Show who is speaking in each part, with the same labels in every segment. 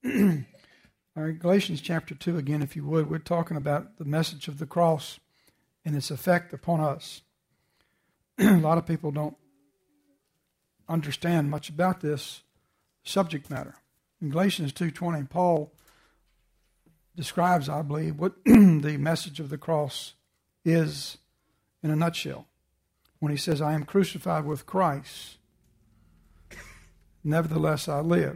Speaker 1: All right, Galatians chapter 2 again, if you would. We're talking about the message of the cross and its effect upon us. A lot of people don't understand much about this subject matter. In Galatians 2:20, Paul describes, I believe, what the message of the cross is in a nutshell. When he says, I am crucified with Christ, nevertheless I live.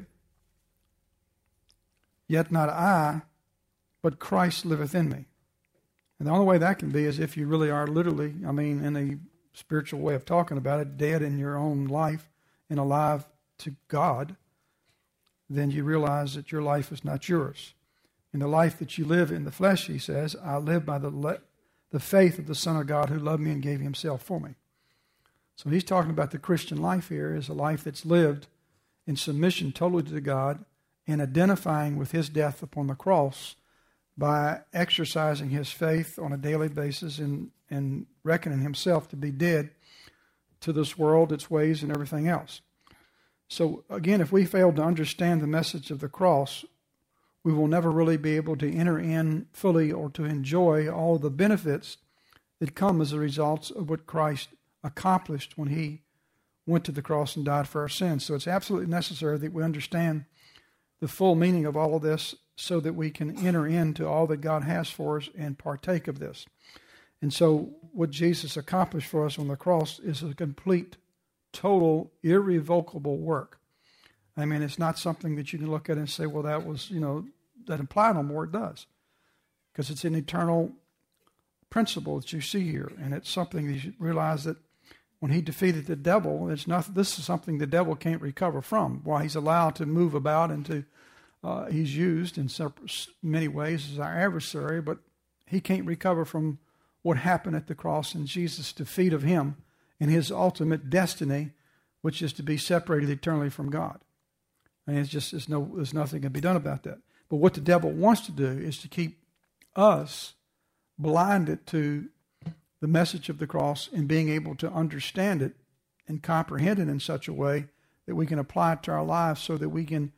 Speaker 1: Yet not I, but Christ liveth in me. And the only way that can be is if you really are literally, in a spiritual way of talking about it, dead in your own life and alive to God, then you realize that your life is not yours. In the life that you live in the flesh, he says, I live by the faith of the Son of God who loved me and gave himself for me. So he's talking about the Christian life here as a life that's lived in submission totally to God and identifying with his death upon the cross by exercising his faith on a daily basis and reckoning himself to be dead to this world, its ways, and everything else. So again, if we fail to understand the message of the cross, we will never really be able to enter in fully or to enjoy all the benefits that come as a result of what Christ accomplished when he went to the cross and died for our sins. So it's absolutely necessary that we understand the full meaning of all of this so that we can enter into all that God has for us and partake of this. And so what Jesus accomplished for us on the cross is a complete, total, irrevocable work. It's not something that you can look at and say, well, that was, that implied no more. It does. Because it's an eternal principle that you see here. And it's something that you realize that when he defeated the devil, this is something the devil can't recover from. While he's allowed to move about and he's used in many ways as our adversary, but he can't recover from what happened at the cross and Jesus' defeat of him and his ultimate destiny, which is to be separated eternally from God. And there's nothing can be done about that. But what the devil wants to do is to keep us blinded to the message of the cross and being able to understand it and comprehend it in such a way that we can apply it to our lives so that we can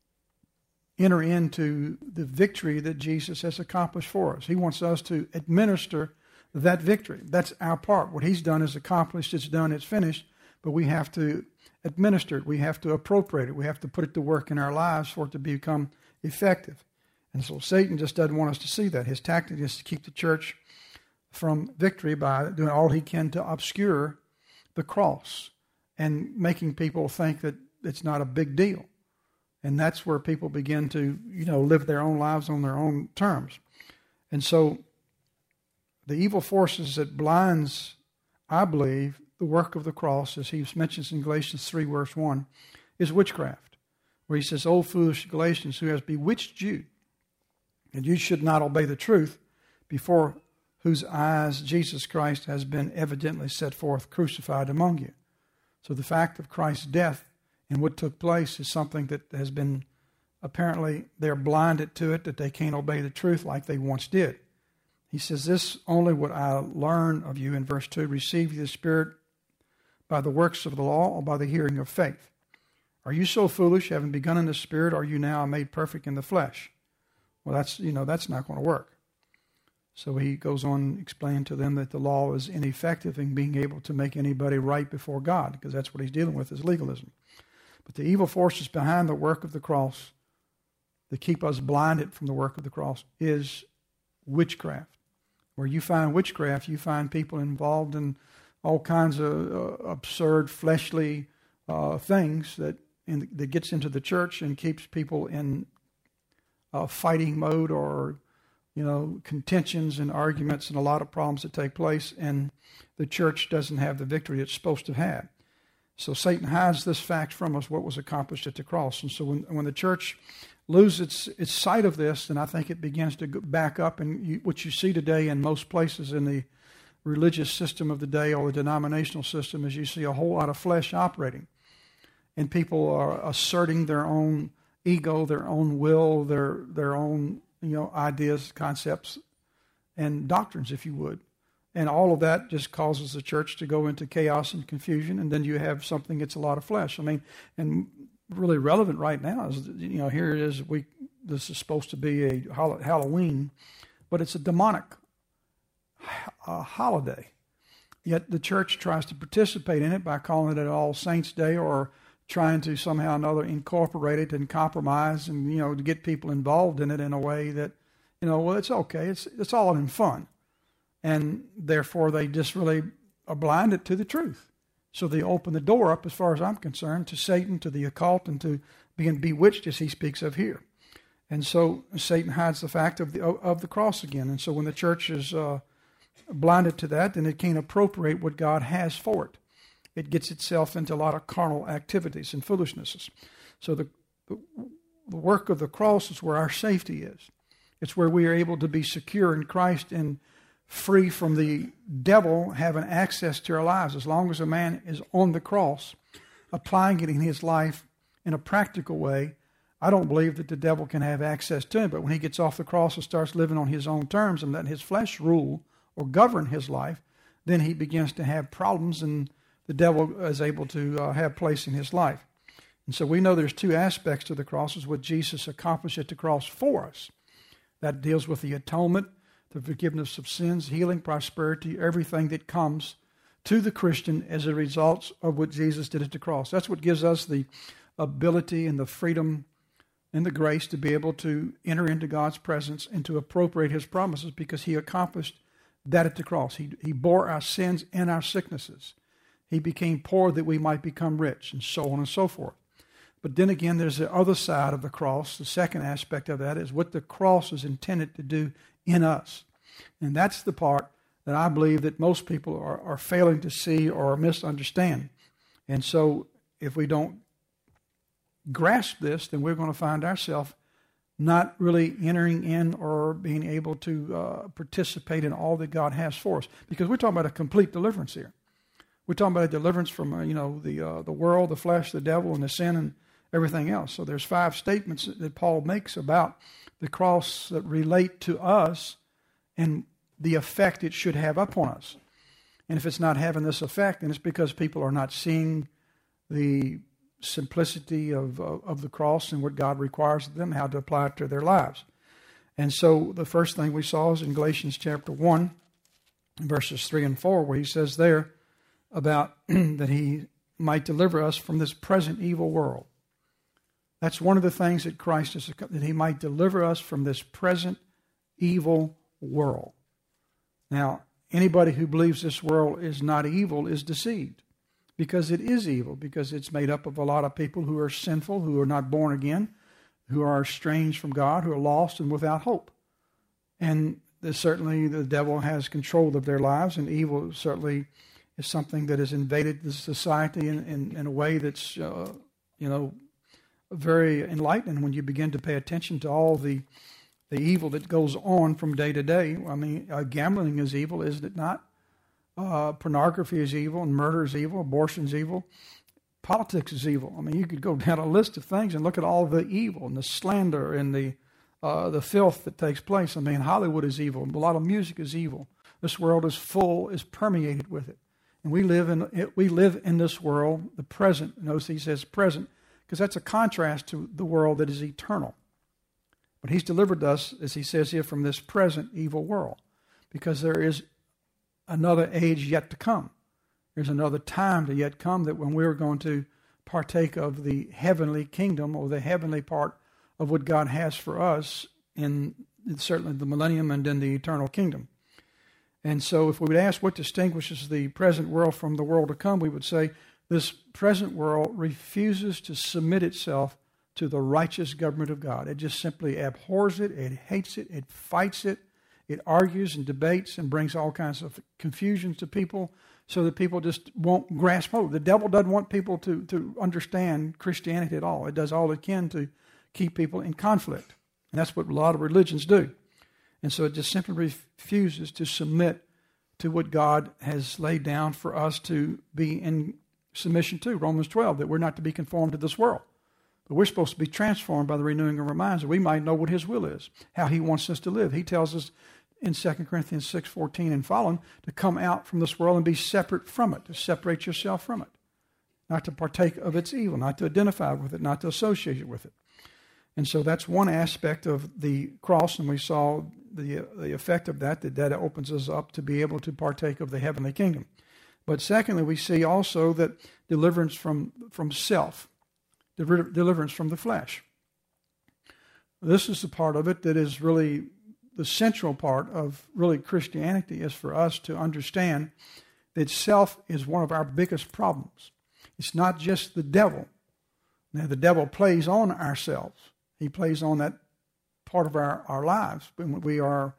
Speaker 1: enter into the victory that Jesus has accomplished for us. He wants us to administer that victory. That's our part. What he's done is accomplished, it's done, it's finished, but we have to administer it. We have to appropriate it. We have to put it to work in our lives for it to become effective. And so Satan just doesn't want us to see that. His tactic is to keep the church from victory by doing all he can to obscure the cross and making people think that it's not a big deal. And that's where people begin to, live their own lives on their own terms. And so the evil forces that blinds, I believe, the work of the cross, as he mentions in Galatians 3, verse 1, is witchcraft. Where he says, O foolish Galatians, who has bewitched you, and you should not obey the truth, before whose eyes Jesus Christ has been evidently set forth crucified among you. So the fact of Christ's death and what took place is something that has been, apparently they're blinded to it, that they can't obey the truth like they once did. He says, this only would I learn of you in verse 2, receive you the Spirit by the works of the law or by the hearing of faith. Are you so foolish, having begun in the Spirit, are you now made perfect in the flesh? Well, that's not going to work. So he goes on explaining to them that the law is ineffective in being able to make anybody right before God, because that's what he's dealing with, is legalism. But the evil forces behind the work of the cross that keep us blinded from the work of the cross is witchcraft. Where you find witchcraft, you find people involved in all kinds of absurd, fleshly things that gets into the church and keeps people in fighting mode or contentions and arguments and a lot of problems that take place, and the church doesn't have the victory it's supposed to have. So Satan hides this fact from us, what was accomplished at the cross. And so when the church loses its sight of this, then I think it begins to go back up. And what you see today in most places in the religious system of the day or the denominational system is you see a whole lot of flesh operating. And people are asserting their own ego, their own will, their own ideas, concepts, and doctrines, if you would. And all of that just causes the church to go into chaos and confusion, and then you have something that's a lot of flesh. And really relevant right now is, here it is, this is supposed to be a Halloween, but it's a demonic holiday. Yet the church tries to participate in it by calling it All Saints Day, or trying to somehow or another incorporate it and compromise and, to get people involved in it in a way that, well, it's okay. It's all in fun. And therefore they just really are blinded to the truth. So they open the door up, as far as I'm concerned, to Satan, to the occult, and to being bewitched, as he speaks of here. And so Satan hides the fact of the cross again. And so when the church is blinded to that, then it can't appropriate what God has for it. It gets itself into a lot of carnal activities and foolishnesses. So the work of the cross is where our safety is. It's where we are able to be secure in Christ and free from the devil having access to our lives. As long as a man is on the cross, applying it in his life in a practical way, I don't believe that the devil can have access to him. But when he gets off the cross and starts living on his own terms and letting his flesh rule or govern his life, then he begins to have problems, and the devil is able to have place in his life. And so we know there's two aspects to the cross, is what Jesus accomplished at the cross for us. That deals with the atonement, the forgiveness of sins, healing, prosperity, everything that comes to the Christian as a result of what Jesus did at the cross. That's what gives us the ability and the freedom and the grace to be able to enter into God's presence and to appropriate his promises, because he accomplished that at the cross. He bore our sins and our sicknesses. He became poor that we might become rich, and so on and so forth. But then again, there's the other side of the cross. The second aspect of that is what the cross is intended to do in us. And that's the part that I believe that most people are failing to see or misunderstand. And so if we don't grasp this, then we're going to find ourselves not really entering in or being able to participate in all that God has for us. Because we're talking about a complete deliverance here. We're talking about a deliverance from, the world, the flesh, the devil, and the sin, and everything else. So there's 5 statements that Paul makes about the cross that relate to us and the effect it should have upon us. And if it's not having this effect, then it's because people are not seeing the simplicity of the cross and what God requires of them, how to apply it to their lives. And so the first thing we saw is in Galatians chapter 1, verses 3 and 4, where he says there about that he might deliver us from this present evil world. That's one of the things that Christ is, that he might deliver us from this present evil world. Now, anybody who believes this world is not evil is deceived, because it is evil, because it's made up of a lot of people who are sinful, who are not born again, who are estranged from God, who are lost and without hope. And certainly the devil has control of their lives, and evil certainly is something that has invaded the society in a way that's, very enlightening when you begin to pay attention to all the evil that goes on from day to day. I mean, gambling is evil, isn't it not? Pornography is evil, and murder is evil, abortion is evil, politics is evil. I mean, you could go down a list of things and look at all the evil and the slander and the filth that takes place. I mean, Hollywood is evil. A lot of music is evil. This world is permeated with it. And we live in this world, the present. Notice he says present, because that's a contrast to the world that is eternal. But he's delivered us, as he says here, from this present evil world, because there is another age yet to come. There's another time to yet come, that when we're going to partake of the heavenly kingdom, or the heavenly part of what God has for us in certainly the millennium and in the eternal kingdom. And so if we would ask what distinguishes the present world from the world to come, we would say this present world refuses to submit itself to the righteous government of God. It just simply abhors it, it hates it, it fights it, it argues and debates and brings all kinds of confusion to people, so that people just won't grasp hold. The devil doesn't want people to understand Christianity at all. It does all it can to keep people in conflict. And that's what a lot of religions do. And so it just simply refuses to submit to what God has laid down for us to be in submission to. Romans 12, that we're not to be conformed to this world. But we're supposed to be transformed by the renewing of our minds, that we might know what his will is, how he wants us to live. He tells us in 2 Corinthians 6:14 and following to come out from this world and be separate from it, to separate yourself from it, not to partake of its evil, not to identify with it, not to associate with it. And so that's one aspect of the cross, and we saw the effect of that opens us up to be able to partake of the heavenly kingdom. But secondly, we see also that deliverance from self, deliverance from the flesh. This is the part of it that is really the central part of really Christianity, is for us to understand that self is one of our biggest problems. It's not just the devil. Now, the devil plays on ourselves. He plays on that part of our lives when we are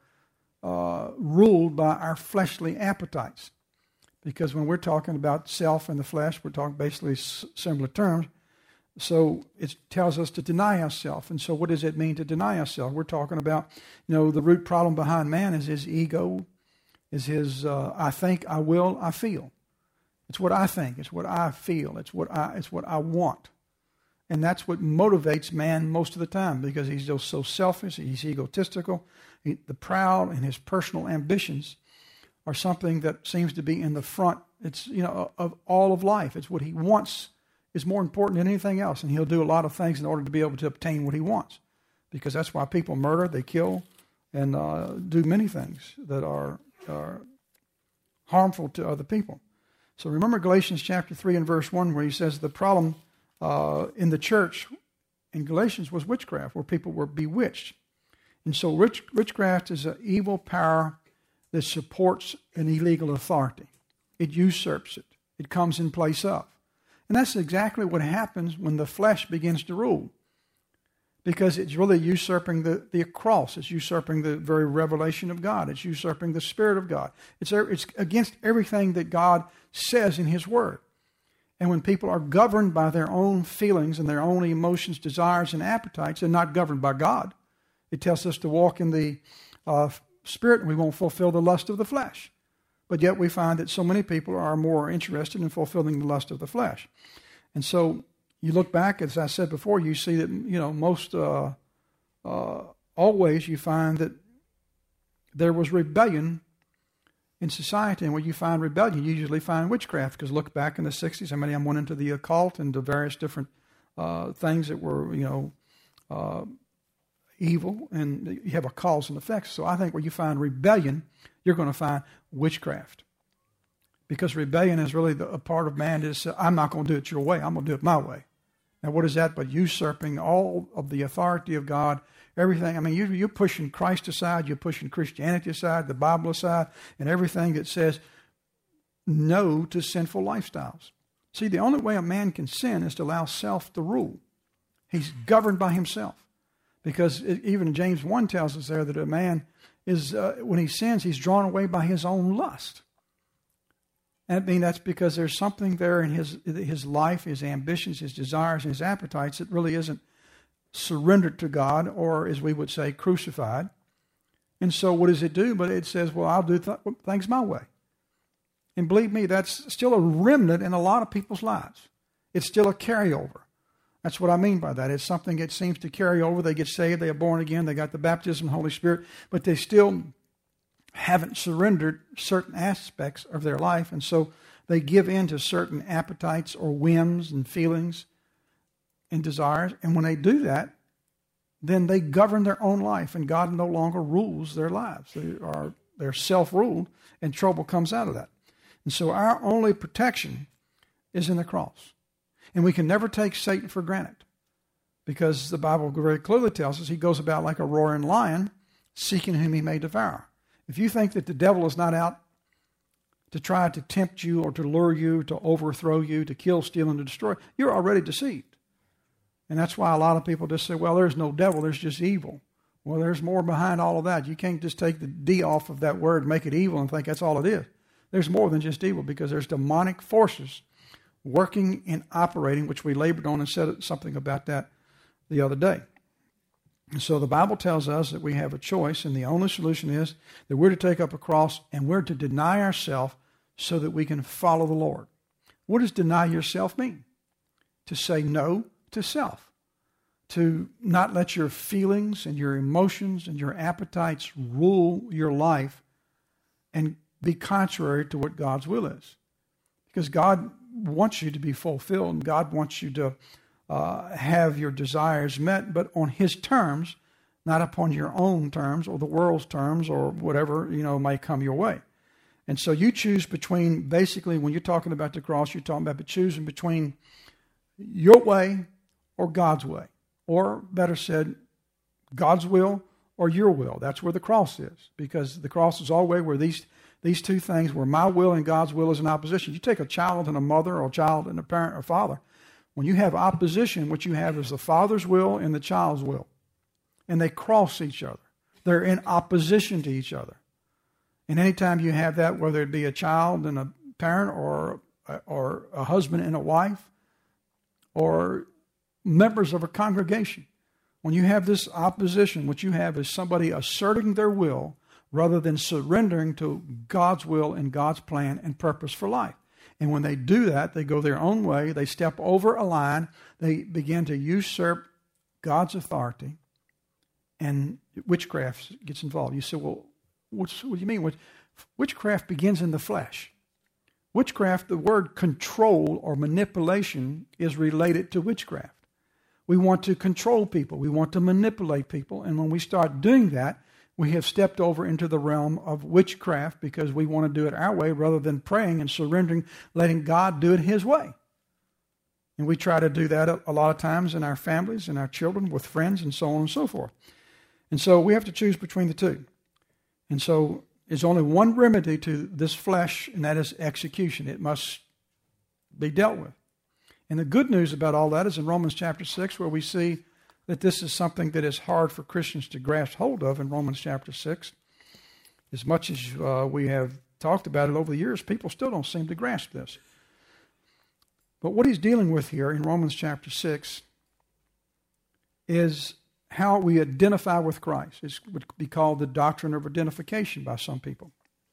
Speaker 1: ruled by our fleshly appetites. Because when we're talking about self and the flesh, we're talking basically similar terms. So it tells us to deny ourselves. And so what does it mean to deny ourselves? We're talking about, the root problem behind man is his ego, is his I think, I will, I feel. It's what I think, it's what I feel, it's what I want. And that's what motivates man most of the time, because he's just so selfish, he's egotistical. The proud and his personal ambitions are something that seems to be in the front. It's, of all of life. It's what he wants is more important than anything else. And he'll do a lot of things in order to be able to obtain what he wants. Because that's why people murder, they kill, and do many things that are harmful to other people. So remember Galatians chapter 3 and verse 1, where he says the problem in the church in Galatians was witchcraft, where people were bewitched. And so witchcraft is an evil power that supports an illegal authority. It usurps it. It comes in place of. And that's exactly what happens when the flesh begins to rule. Because it's really usurping the cross. It's usurping the very revelation of God. It's usurping the Spirit of God. It's against everything that God says in His Word. And when people are governed by their own feelings and their own emotions, desires, and appetites, they're not governed by God. It tells us to walk in the Spirit, and we won't fulfill the lust of the flesh. But yet we find that so many people are more interested in fulfilling the lust of the flesh. And so you look back, as I said before, you see that, most always you find that there was rebellion in society. And when you find rebellion, you usually find witchcraft. Because look back in the 60s, how many of them went into the occult and the various different things that were, evil, and you have a cause and effect. So I think where you find rebellion, you're going to find witchcraft. Because rebellion is really a part of man that says, I'm not going to do it your way, I'm going to do it my way. Now what is that but usurping all of the authority of God, everything? I mean, you're pushing Christ aside, you're pushing Christianity aside, the Bible aside, and everything that says no to sinful lifestyles. See, the only way a man can sin is to allow self to rule. He's governed by himself. Because even James 1 tells us there that a man is, when he sins, he's drawn away by his own lust. And I mean, that's because there's something there in his life, his ambitions, his desires, and his appetites that really isn't surrendered to God, or as we would say, crucified. And so what does it do? But it says, well, I'll do things my way. And believe me, that's still a remnant in a lot of people's lives. It's still a carryover. That's what I mean by that. It's something that seems to carry over. They get saved, they are born again, they got the baptism of the Holy Spirit, but they still haven't surrendered certain aspects of their life, and so they give in to certain appetites or whims and feelings and desires. And when they do that, then they govern their own life, and God no longer rules their lives. They're self-ruled, and trouble comes out of that. And so our only protection is in the cross. And we can never take Satan for granted, because the Bible very clearly tells us he goes about like a roaring lion, seeking whom he may devour. If you think that the devil is not out to try to tempt you or to lure you, to overthrow you, to kill, steal, and to destroy, you're already deceived. And that's why a lot of people just say, well, there's no devil, there's just evil. Well, there's more behind all of that. You can't just take the D off of that word, make it evil, and think that's all it is. There's more than just evil, because there's demonic forces working and operating, which we labored on and said something about that the other day. And so the Bible tells us that we have a choice, and the only solution is that we're to take up a cross and we're to deny ourselves so that we can follow the Lord. What does deny yourself mean? To say no to self. To not let your feelings and your emotions and your appetites rule your life and be contrary to what God's will is. Because God wants you to be fulfilled, and God wants you to have your desires met, but on His terms, not upon your own terms or the world's terms or whatever, may come your way. And so you choose between, basically, when you're talking about the cross, you're talking about choosing between your way or God's way. Or, better said, God's will or your will. That's where the cross is. Because the cross is always where these two things, where my will and God's will is in opposition. You take a child and a mother, or a child and a parent or father. When you have opposition, what you have is the father's will and the child's will. And they cross each other. They're in opposition to each other. And anytime you have that, whether it be a child and a parent or a husband and a wife or members of a congregation, when you have this opposition, what you have is somebody asserting their will rather than surrendering to God's will and God's plan and purpose for life. And when they do that, they go their own way, they step over a line, they begin to usurp God's authority, and witchcraft gets involved. You say, well, what do you mean? Witchcraft begins in the flesh. Witchcraft, the word control or manipulation is related to witchcraft. We want to control people. We want to manipulate people. And when we start doing that, we have stepped over into the realm of witchcraft because we want to do it our way rather than praying and surrendering, letting God do it His way. And we try to do that a lot of times in our families, in our children, with friends, and so on and so forth. And so we have to choose between the two. And so there's only one remedy to this flesh, and that is execution. It must be dealt with. And the good news about all that is in Romans chapter 6, where we see that this is something that is hard for Christians to grasp hold of in Romans chapter 6. As much as we have talked about it over the years, people still don't seem to grasp this. But what he's dealing with here in Romans chapter 6 is how we identify with Christ. It would be called the doctrine of identification by some people.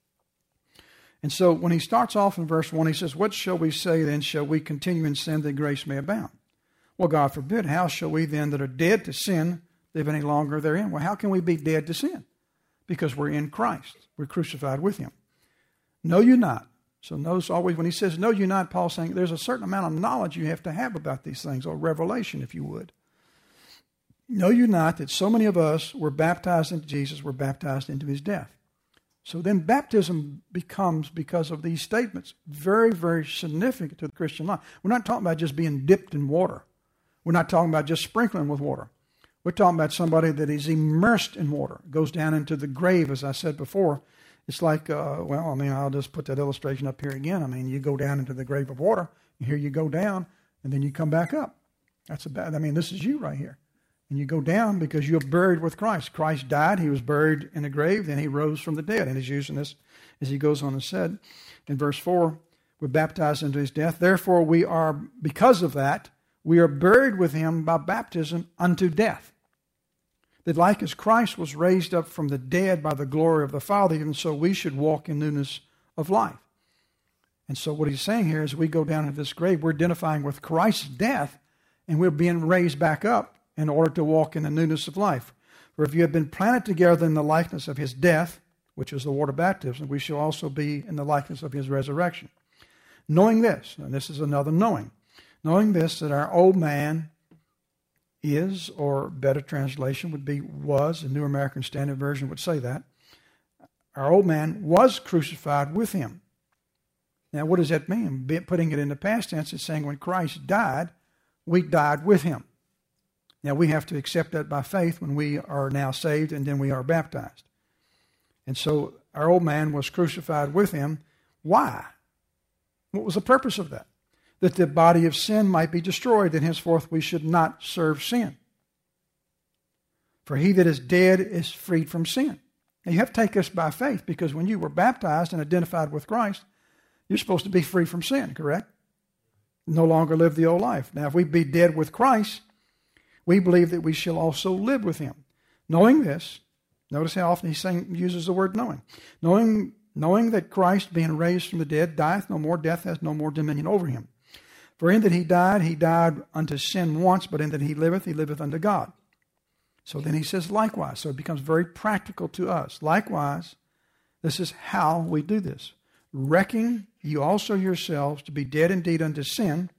Speaker 1: And so when he starts off in verse 1, he says, "What shall we say then? Shall we continue in sin that grace may abound? Well, God forbid. How shall we then that are dead to sin live any longer therein?" Well, how can we be dead to sin? Because we're in Christ. We're crucified with Him. Know you not. So notice always when he says, "Know you not," Paul's saying there's a certain amount of knowledge you have to have about these things, or revelation, if you would. Know you not that so many of us were baptized into Jesus, were baptized into His death. So then baptism becomes, because of these statements, very, very significant to the Christian life. We're not talking about just being dipped in water. We're not talking about just sprinkling with water. We're talking about somebody that is immersed in water, goes down into the grave, as I said before. It's like, I'll just put that illustration up here again. You go down into the grave of water, and here you go down, and then you come back up. This is you right here. And you go down because you're buried with Christ. Christ died. He was buried in a grave. Then He rose from the dead. And He's using this, as he goes on and said, in verse 4, we're baptized into His death. Therefore, because of that, we are buried with Him by baptism unto death. That like as Christ was raised up from the dead by the glory of the Father, even so we should walk in newness of life. And so what he's saying here is we go down into this grave, we're identifying with Christ's death, and we're being raised back up in order to walk in the newness of life. For if you have been planted together in the likeness of His death, which is the water baptism, we shall also be in the likeness of His resurrection. Knowing this, and this is another knowing this, that our old man is, or better translation would be was, the New American Standard Version would say that, our old man was crucified with Him. Now what does that mean? Putting it in the past tense, it's saying when Christ died, we died with Him. Now, we have to accept that by faith when we are now saved and then we are baptized. And so our old man was crucified with Him. Why? What was the purpose of that? That the body of sin might be destroyed, and henceforth we should not serve sin. For he that is dead is freed from sin. Now, you have to take this by faith, because when you were baptized and identified with Christ, you're supposed to be free from sin, correct? No longer live the old life. Now, if we be dead with Christ, we believe that we shall also live with Him. Knowing this, notice how often uses the word knowing. Knowing that Christ, being raised from the dead, dieth no more, death has no more dominion over Him. For in that He died unto sin once, but in that He liveth unto God. So then he says likewise. So it becomes very practical to us. Likewise, this is how we do this. Reckon you also yourselves to be dead indeed unto sin,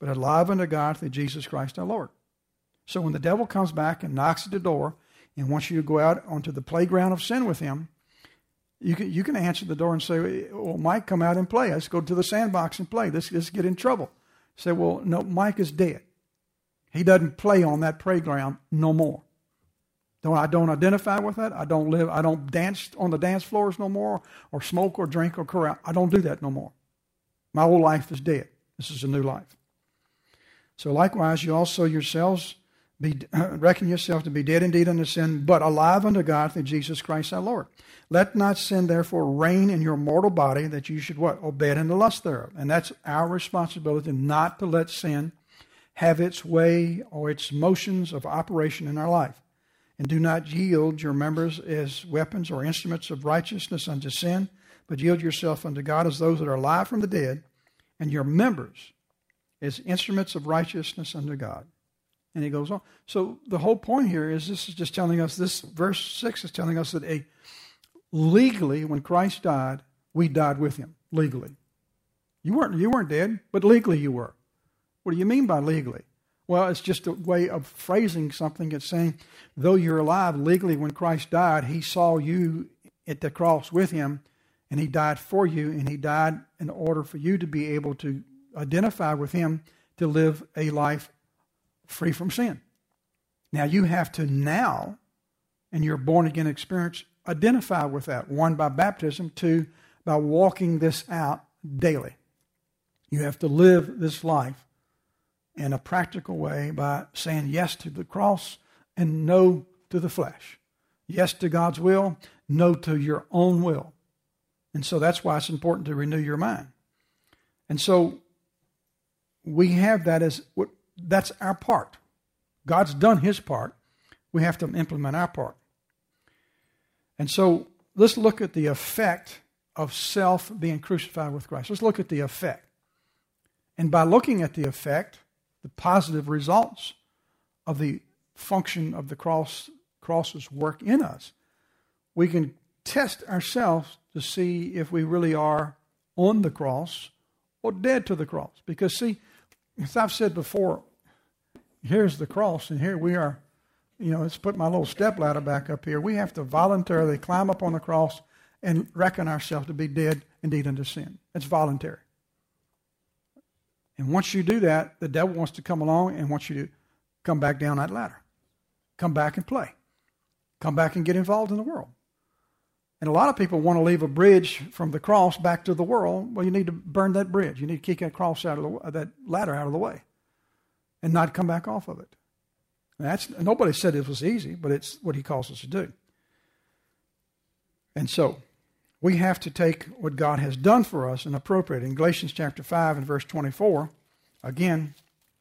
Speaker 1: but alive unto God through Jesus Christ our Lord. So when the devil comes back and knocks at the door and wants you to go out onto the playground of sin with him, you can answer the door and say, well, Mike, come out and play. Let's go to the sandbox and play. Let's get in trouble. Say, well, no, Mike is dead. He doesn't play on that playground no more. I don't identify with that. I don't dance on the dance floors no more, or smoke or drink or carouse. I don't do that no more. My old life is dead. This is a new life. So likewise, you also yourselves reckon yourselves to be dead indeed unto sin, but alive unto God through Jesus Christ our Lord. Let not sin therefore reign in your mortal body, that you should what? Obey it in the lust thereof. And that's our responsibility, not to let sin have its way or its motions of operation in our life. And do not yield your members as weapons or instruments of righteousness unto sin, but yield yourself unto God as those that are alive from the dead, and your members as instruments of righteousness unto God. And he goes on. So the whole point here is this is just telling us, this verse 6 is telling us that legally, when Christ died, we died with him, legally. You weren't dead, but legally you were. What do you mean by legally? Well, it's just a way of phrasing something. It's saying, though you're alive legally when Christ died, he saw you at the cross with him, and he died for you, and he died in order for you to be able to identify with him to live a life free from sin. Now, you have to now, in your born-again experience, identify with that. One, by baptism. Two, by walking this out daily. You have to live this life in a practical way by saying yes to the cross and no to the flesh. Yes to God's will, no to your own will. And so that's why it's important to renew your mind. And so we have that that's our part. God's done his part. We have to implement our part. And so let's look at the effect of self being crucified with Christ. Let's look at the effect. And by looking at the effect, the positive results of the function of the cross's work in us, we can test ourselves to see if we really are on the cross or dead to the cross. Because see, as I've said before, here's the cross and here we are, let's put my little stepladder back up here. We have to voluntarily climb up on the cross and reckon ourselves to be dead indeed unto sin. It's voluntary. And once you do that, the devil wants to come along and wants you to come back down that ladder. Come back and play. Come back and get involved in the world. And a lot of people want to leave a bridge from the cross back to the world. Well, you need to burn that bridge. You need to kick that cross out of that ladder out of the way and not come back off of it. Nobody said it was easy, but it's what he calls us to do. And so we have to take what God has done for us and appropriate it. In Galatians chapter 5 and verse 24, again,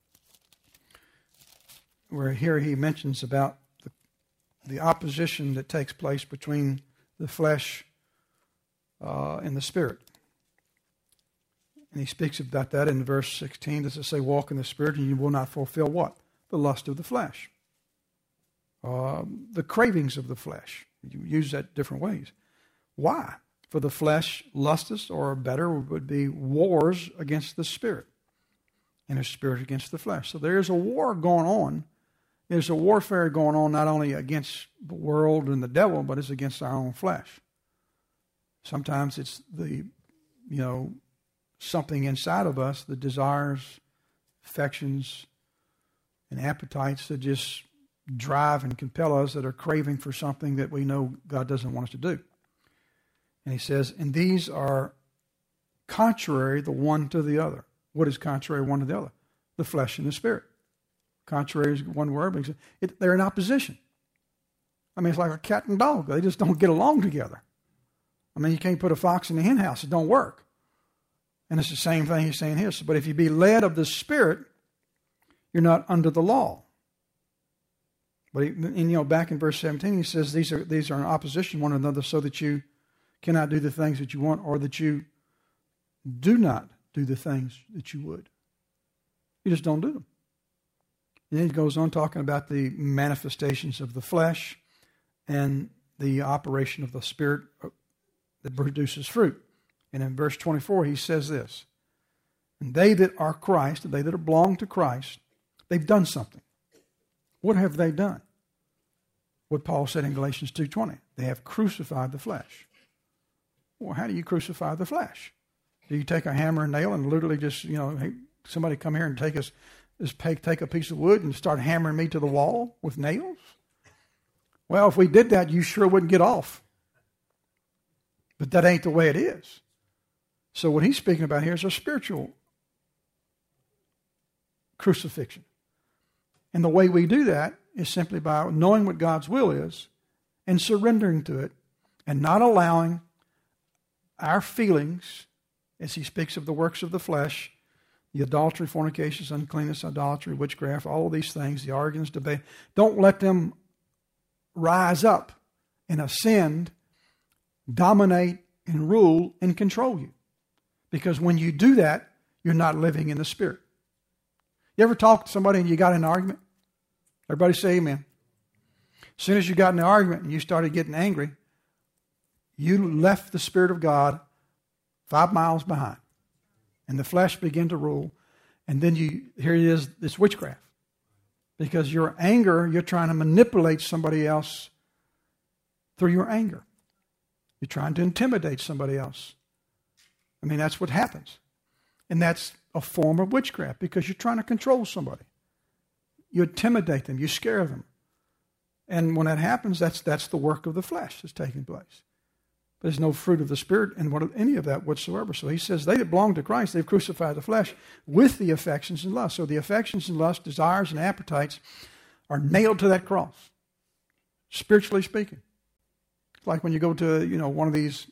Speaker 1: where here he mentions about the opposition that takes place between the flesh and the spirit. And he speaks about that in verse 16. Does it say, walk in the spirit and you will not fulfill what? The lust of the flesh. The cravings of the flesh. You use that different ways. Why? For the flesh lusteth, or better would be wars against the spirit, and the spirit against the flesh. So there's a war going on. There's a warfare going on not only against the world and the devil, but it's against our own flesh. Sometimes it's something inside of us, the desires, affections, and appetites that just drive and compel us, that are craving for something that we know God doesn't want us to do. And he says, and these are contrary the one to the other. What is contrary one to the other? The flesh and the spirit. Contrary is one word, but they're in opposition. I mean, it's like a cat and dog. They just don't get along together. I mean, you can't put a fox in a hen house. It don't work. And it's the same thing he's saying here. But if you be led of the Spirit, you're not under the law. But back in verse 17, he says these are in opposition one another, so that you cannot do the things that you want, or that you do not do the things that you would. You just don't do them. And then he goes on talking about the manifestations of the flesh and the operation of the Spirit that produces fruit. And in verse 24, he says this. And they that are Christ, they that belong to Christ, they've done something. What have they done? What Paul said in Galatians 2:20. They have crucified the flesh. Well, how do you crucify the flesh? Do you take a hammer and nail and literally just, hey, somebody come here and take a piece of wood and start hammering me to the wall with nails? Well, if we did that, you sure wouldn't get off. But that ain't the way it is. So what he's speaking about here is a spiritual crucifixion. And the way we do that is simply by knowing what God's will is and surrendering to it and not allowing our feelings, as he speaks of the works of the flesh, the adultery, fornications, uncleanness, idolatry, witchcraft, all of these things, the arguments, debate, don't let them rise up and ascend, dominate, and rule and control you. Because when you do that, you're not living in the Spirit. You ever talk to somebody and you got in an argument? Everybody say amen. As soon as you got in an argument and you started getting angry, you left the Spirit of God 5 miles behind. And the flesh began to rule. And then here it is, this witchcraft. Because your anger, you're trying to manipulate somebody else through your anger. You're trying to intimidate somebody else. I mean, that's what happens. And that's a form of witchcraft because you're trying to control somebody. You intimidate them. You scare them. And when that happens, that's the work of the flesh that's taking place. There's no fruit of the Spirit in any of that whatsoever. So he says, they that belong to Christ, they've crucified the flesh with the affections and lusts. So the affections and lusts, desires and appetites are nailed to that cross, spiritually speaking. It's like when you go to, one of these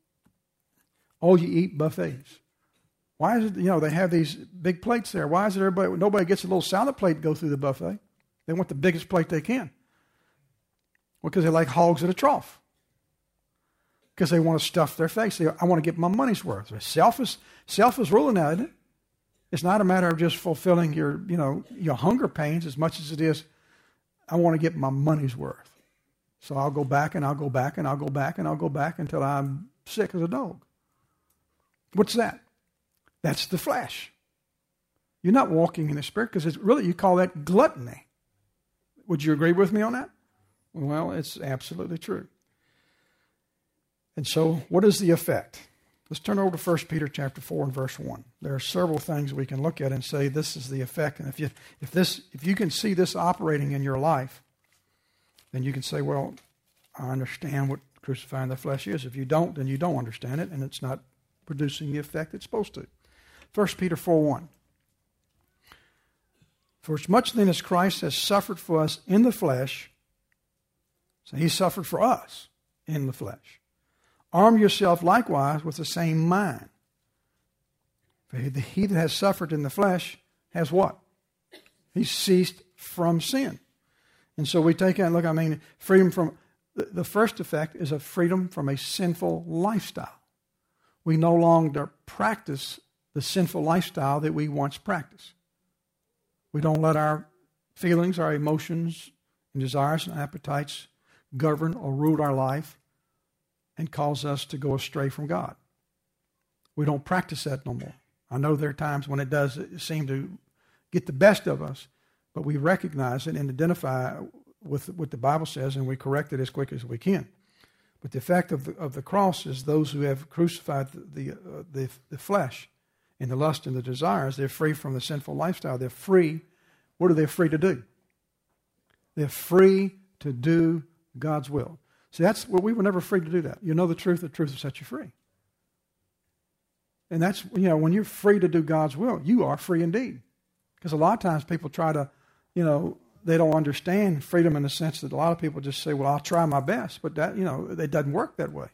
Speaker 1: all-you-eat buffets. Why is it, they have these big plates there. Why is it nobody gets a little salad plate to go through the buffet? They want the biggest plate they can. Well, because they're like hogs at a trough. Because they want to stuff their face. I want to get my money's worth. Self is ruling now, isn't it? It's not a matter of just fulfilling your hunger pains as much as it is, I want to get my money's worth. So I'll go back and I'll go back and I'll go back and I'll go back until I'm sick as a dog. What's that? That's the flesh. You're not walking in the Spirit because you call that gluttony. Would you agree with me on that? Well, it's absolutely true. And so, what is the effect? Let's turn over to 1 Peter chapter 4 and verse 1. There are several things we can look at and say this is the effect. And if you can see this operating in your life, then you can say, well, I understand what crucifying the flesh is. If you don't, then you don't understand it, and it's not producing the effect it's supposed to. 1 Peter 4:1. For as much then as Christ has suffered for us in the flesh, so he suffered for us in the flesh, arm yourself likewise with the same mind. For he that has suffered in the flesh has what? He's ceased from sin. And so we take and look, freedom from, the first effect is a freedom from a sinful lifestyle. We no longer practice the sinful lifestyle that we once practiced. We don't let our feelings, our emotions, and desires and appetites govern or rule our life and cause us to go astray from God. We don't practice that no more. I know there are times when it does seem to get the best of us, but we recognize it and identify with what the Bible says, and we correct it as quick as we can. But the effect of the cross is those who have crucified the flesh and the lust and the desires, they're free from the sinful lifestyle. They're free. What are they free to do? They're free to do God's will. See, that's what we were never free to do that. You know the truth will set you free. And that's, when you're free to do God's will, you are free indeed. Because a lot of times people try to, they don't understand freedom in the sense that a lot of people just say, well, I'll try my best. But that, it doesn't work that way.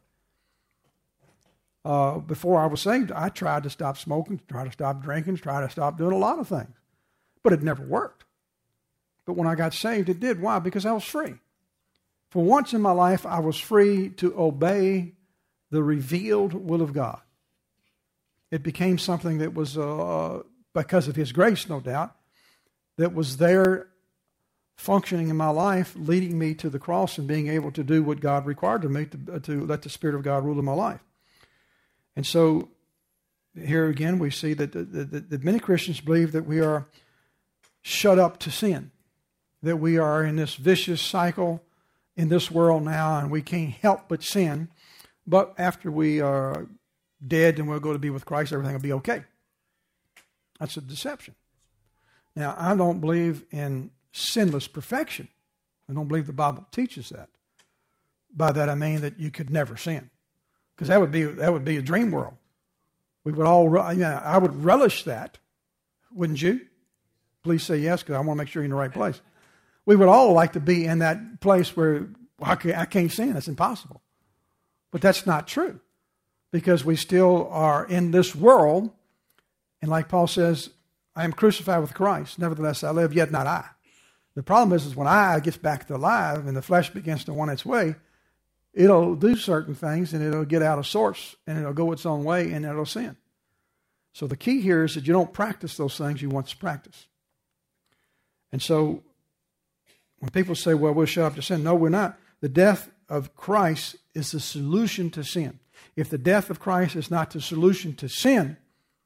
Speaker 1: Before I was saved, I tried to stop smoking, try to stop drinking, try to stop doing a lot of things. But it never worked. But when I got saved, it did. Why? Because I was free. For once in my life, I was free to obey the revealed will of God. It became something that was, because of His grace, no doubt, that was there functioning in my life, leading me to the cross and being able to do what God required of me to let the Spirit of God rule in my life. And so here again we see that many Christians believe that we are shut up to sin, that we are in this vicious cycle in this world now, and we can't help but sin. But after we are dead and we'll go to be with Christ, everything will be okay. That's a deception. Now, I don't believe in sinless perfection. I don't believe the Bible teaches that. By that I mean that you could never sin, because that would be a dream world. We would all, I would relish that, wouldn't you? Please say yes, because I want to make sure you're in the right place. We would all like to be in that place where I can't sin. That's impossible. But that's not true, because we still are in this world. And like Paul says, I am crucified with Christ. Nevertheless, I live, yet not I. The problem is when I gets back to life and the flesh begins to want its way, it'll do certain things and it'll get out of sorts and it'll go its own way and it'll sin. So the key here is that you don't practice those things you once practiced. And so when people say, well, we'll shut up to sin, no, we're not. The death of Christ is the solution to sin. If the death of Christ is not the solution to sin,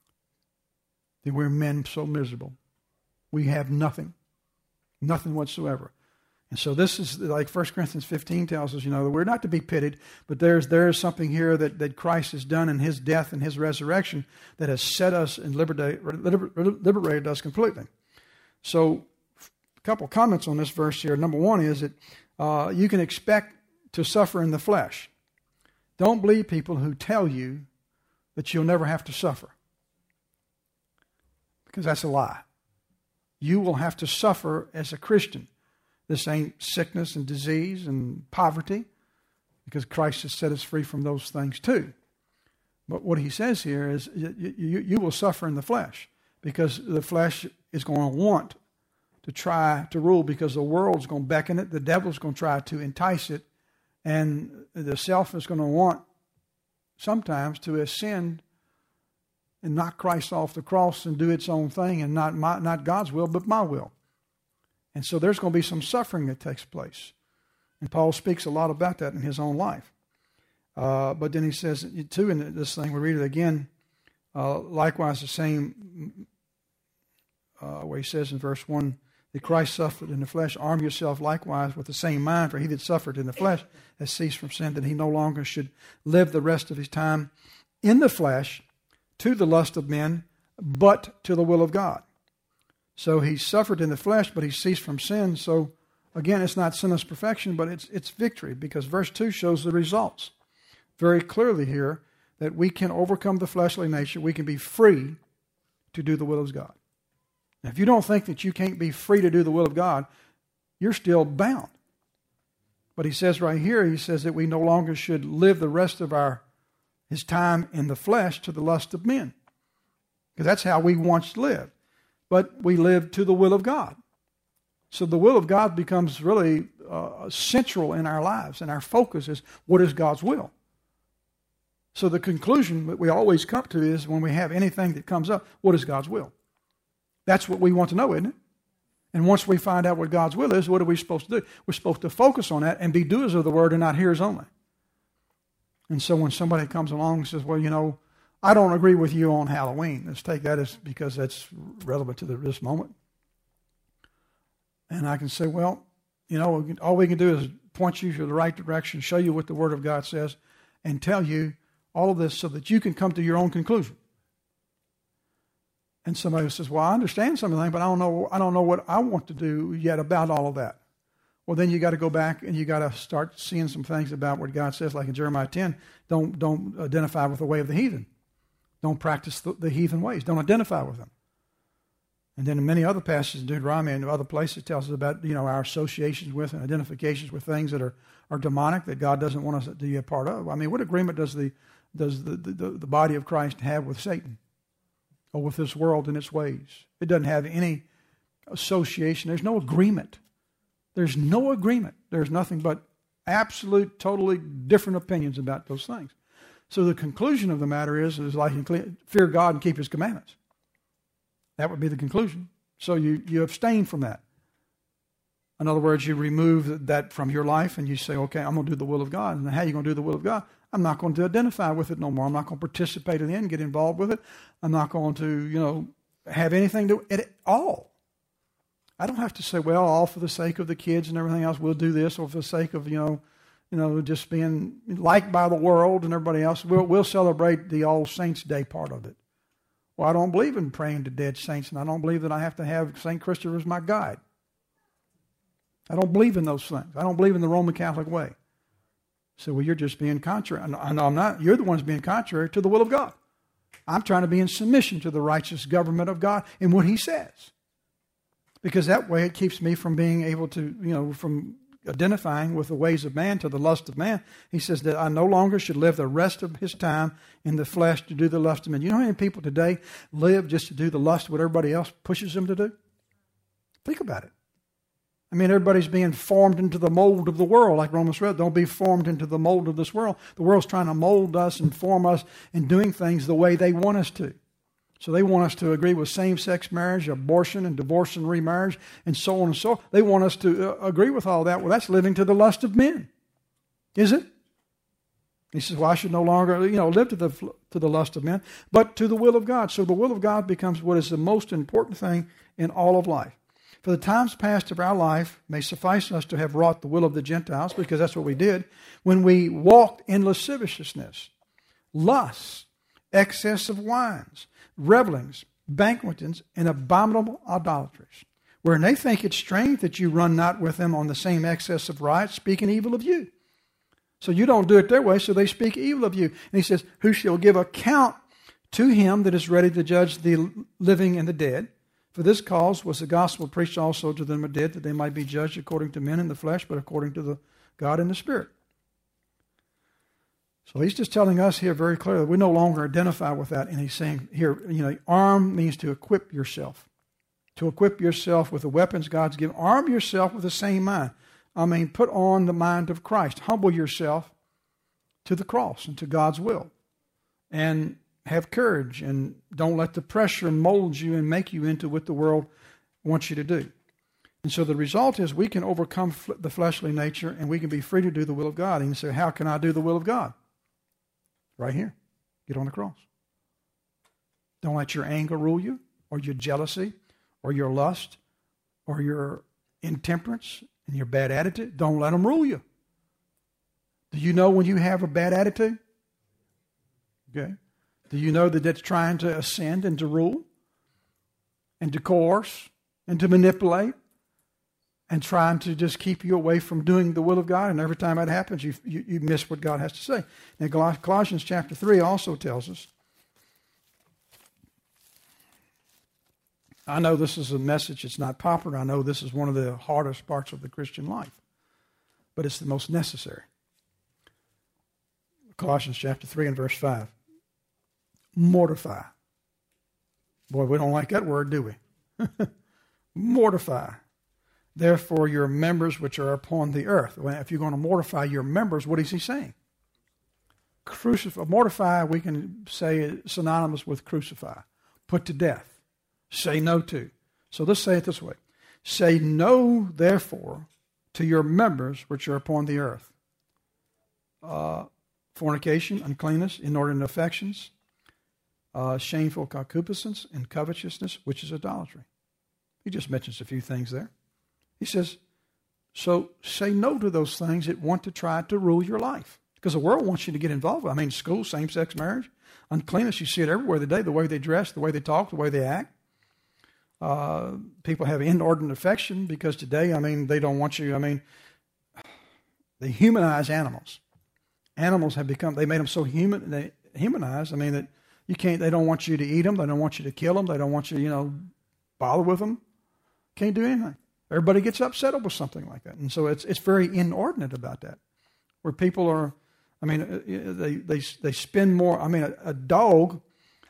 Speaker 1: then we're men so miserable. We have nothing whatsoever. And so this is like 1 Corinthians 15 tells us, that we're not to be pitied, but there is something here that Christ has done in his death and his resurrection that has set us and liberated us completely. So a couple comments on this verse here. Number one is that you can expect to suffer in the flesh. Don't believe people who tell you that you'll never have to suffer, because that's a lie. You will have to suffer as a Christian. This ain't sickness and disease and poverty, because Christ has set us free from those things too. But what he says here is you will suffer in the flesh, because the flesh is going to want to try to rule, because the world's going to beckon it, the devil's going to try to entice it, and the self is going to want sometimes to ascend and knock Christ off the cross and do its own thing, and not God's will, but my will. And so there's going to be some suffering that takes place. And Paul speaks a lot about that in his own life. But then he says, too, in this thing, we read it again, likewise the same, where he says in verse 1, that Christ suffered in the flesh, arm yourself likewise with the same mind, for he that suffered in the flesh has ceased from sin, that he no longer should live the rest of his time in the flesh to the lust of men, but to the will of God. So he suffered in the flesh, but he ceased from sin. So again, it's not sinless perfection, but it's victory, because verse 2 shows the results very clearly here, that we can overcome the fleshly nature. We can be free to do the will of God. Now, if you don't think that you can't be free to do the will of God, you're still bound. But he says right here, he says that we no longer should live the rest of his time in the flesh to the lust of men, because that's how we once lived. But we live to the will of God. So the will of God becomes really central in our lives, and our focus is, what is God's will? So the conclusion that we always come to is, when we have anything that comes up, what is God's will? That's what we want to know, isn't it? And once we find out what God's will is, what are we supposed to do? We're supposed to focus on that and be doers of the word and not hearers only. And so when somebody comes along and says, well, I don't agree with you on Halloween. Let's take that as, because that's relevant to this moment. And I can say, well, all we can do is point you to the right direction, show you what the Word of God says, and tell you all of this so that you can come to your own conclusion. And somebody says, well, I understand some of the things, but I don't know what I want to do yet about all of that. Well, then you got to go back and you got to start seeing some things about what God says, like in Jeremiah 10. Don't identify with the way of the heathen. Don't practice the heathen ways. Don't identify with them. And then in many other passages in Deuteronomy and other places, it tells us about our associations with and identifications with things that are demonic, that God doesn't want us to be a part of. I mean, what agreement does the body of Christ have with Satan or with this world and its ways? It doesn't have any association. There's no agreement. There's no agreement. There's nothing but absolute, totally different opinions about those things. So the conclusion of the matter is like, fear God and keep His commandments. That would be the conclusion. So you abstain from that. In other words, you remove that from your life and you say, okay, I'm going to do the will of God. And how are you going to do the will of God? I'm not going to identify with it no more. I'm not going to participate in it, get involved with it. I'm not going to, have anything to it at all. I don't have to say, well, all for the sake of the kids and everything else, we'll do this, or for the sake of, just being liked by the world and everybody else. We'll celebrate the All Saints' Day part of it. Well, I don't believe in praying to dead saints, and I don't believe that I have to have St. Christopher as my guide. I don't believe in those things. I don't believe in the Roman Catholic way. So, well, you're just being contrary. I know I'm not. You're the ones being contrary to the will of God. I'm trying to be in submission to the righteous government of God and what He says. Because that way it keeps me from being able to, from identifying with the ways of man to the lust of man. He says that I no longer should live the rest of his time in the flesh to do the lust of men. You know how many people today live just to do the lust of what everybody else pushes them to do? Think about it. I mean, everybody's being formed into the mold of the world, like Romans said. Don't be formed into the mold of this world. The world's trying to mold us and form us in doing things the way they want us to. So they want us to agree with same-sex marriage, abortion, and divorce and remarriage, and so on and so on. They want us to agree with all that. Well, that's living to the lust of men. Is it? He says, well, I should no longer, live to the lust of men, but to the will of God. So the will of God becomes what is the most important thing in all of life. For the times past of our life may suffice us to have wrought the will of the Gentiles, because that's what we did, when we walked in lasciviousness, lusts, excess of wines, revelings, banquetings, and abominable idolatries, wherein they think it strange that you run not with them on the same excess of riot, speaking evil of you. So you don't do it their way, so they speak evil of you. And he says, who shall give account to him that is ready to judge the living and the dead? For this cause was the gospel preached also to them that are dead, that they might be judged according to men in the flesh, but according to the God in the Spirit. So he's just telling us here very clearly, we no longer identify with that. And he's saying here, arm means to equip yourself. To equip yourself with the weapons God's given. Arm yourself with the same mind. Put on the mind of Christ. Humble yourself to the cross and to God's will. And have courage, and don't let the pressure mold you and make you into what the world wants you to do. And so the result is we can overcome the fleshly nature, and we can be free to do the will of God. And you say, how can I do the will of God? Right here. Get on the cross. Don't let your anger rule you, or your jealousy, or your lust, or your intemperance, and your bad attitude. Don't let them rule you. Do you know when you have a bad attitude? Okay. Do you know that that's trying to ascend and to rule and to coerce and to manipulate and trying to just keep you away from doing the will of God? And every time that happens, you miss what God has to say. Now, Colossians chapter 3 also tells us, I know this is a message that's not popular. I know this is one of the hardest parts of the Christian life, but it's the most necessary. Colossians chapter 3 and verse 5. Mortify. Boy, we don't like that word, do we? Mortify. Therefore, your members which are upon the earth. Well, if you're going to mortify your members, what is he saying? Crucify. Mortify, we can say synonymous with crucify. Put to death. Say no to. So let's say it this way. Say no, therefore, to your members which are upon the earth. Fornication, uncleanness, inordinate affections, shameful concupiscence, and covetousness, which is idolatry. He just mentions a few things there. He says, so say no to those things that want to try to rule your life. Because the world wants you to get involved. School, same-sex marriage, uncleanness, you see it everywhere today, the way they dress, the way they talk, the way they act. People have inordinate affection because today, they don't want you, they humanize animals. Animals have become, they made them so humanized, that you can't, they don't want you to eat them, they don't want you to kill them, they don't want you to, bother with them. Can't do anything. Everybody gets upset over something like that. And so it's very inordinate about that. Where people are, they spend more, a dog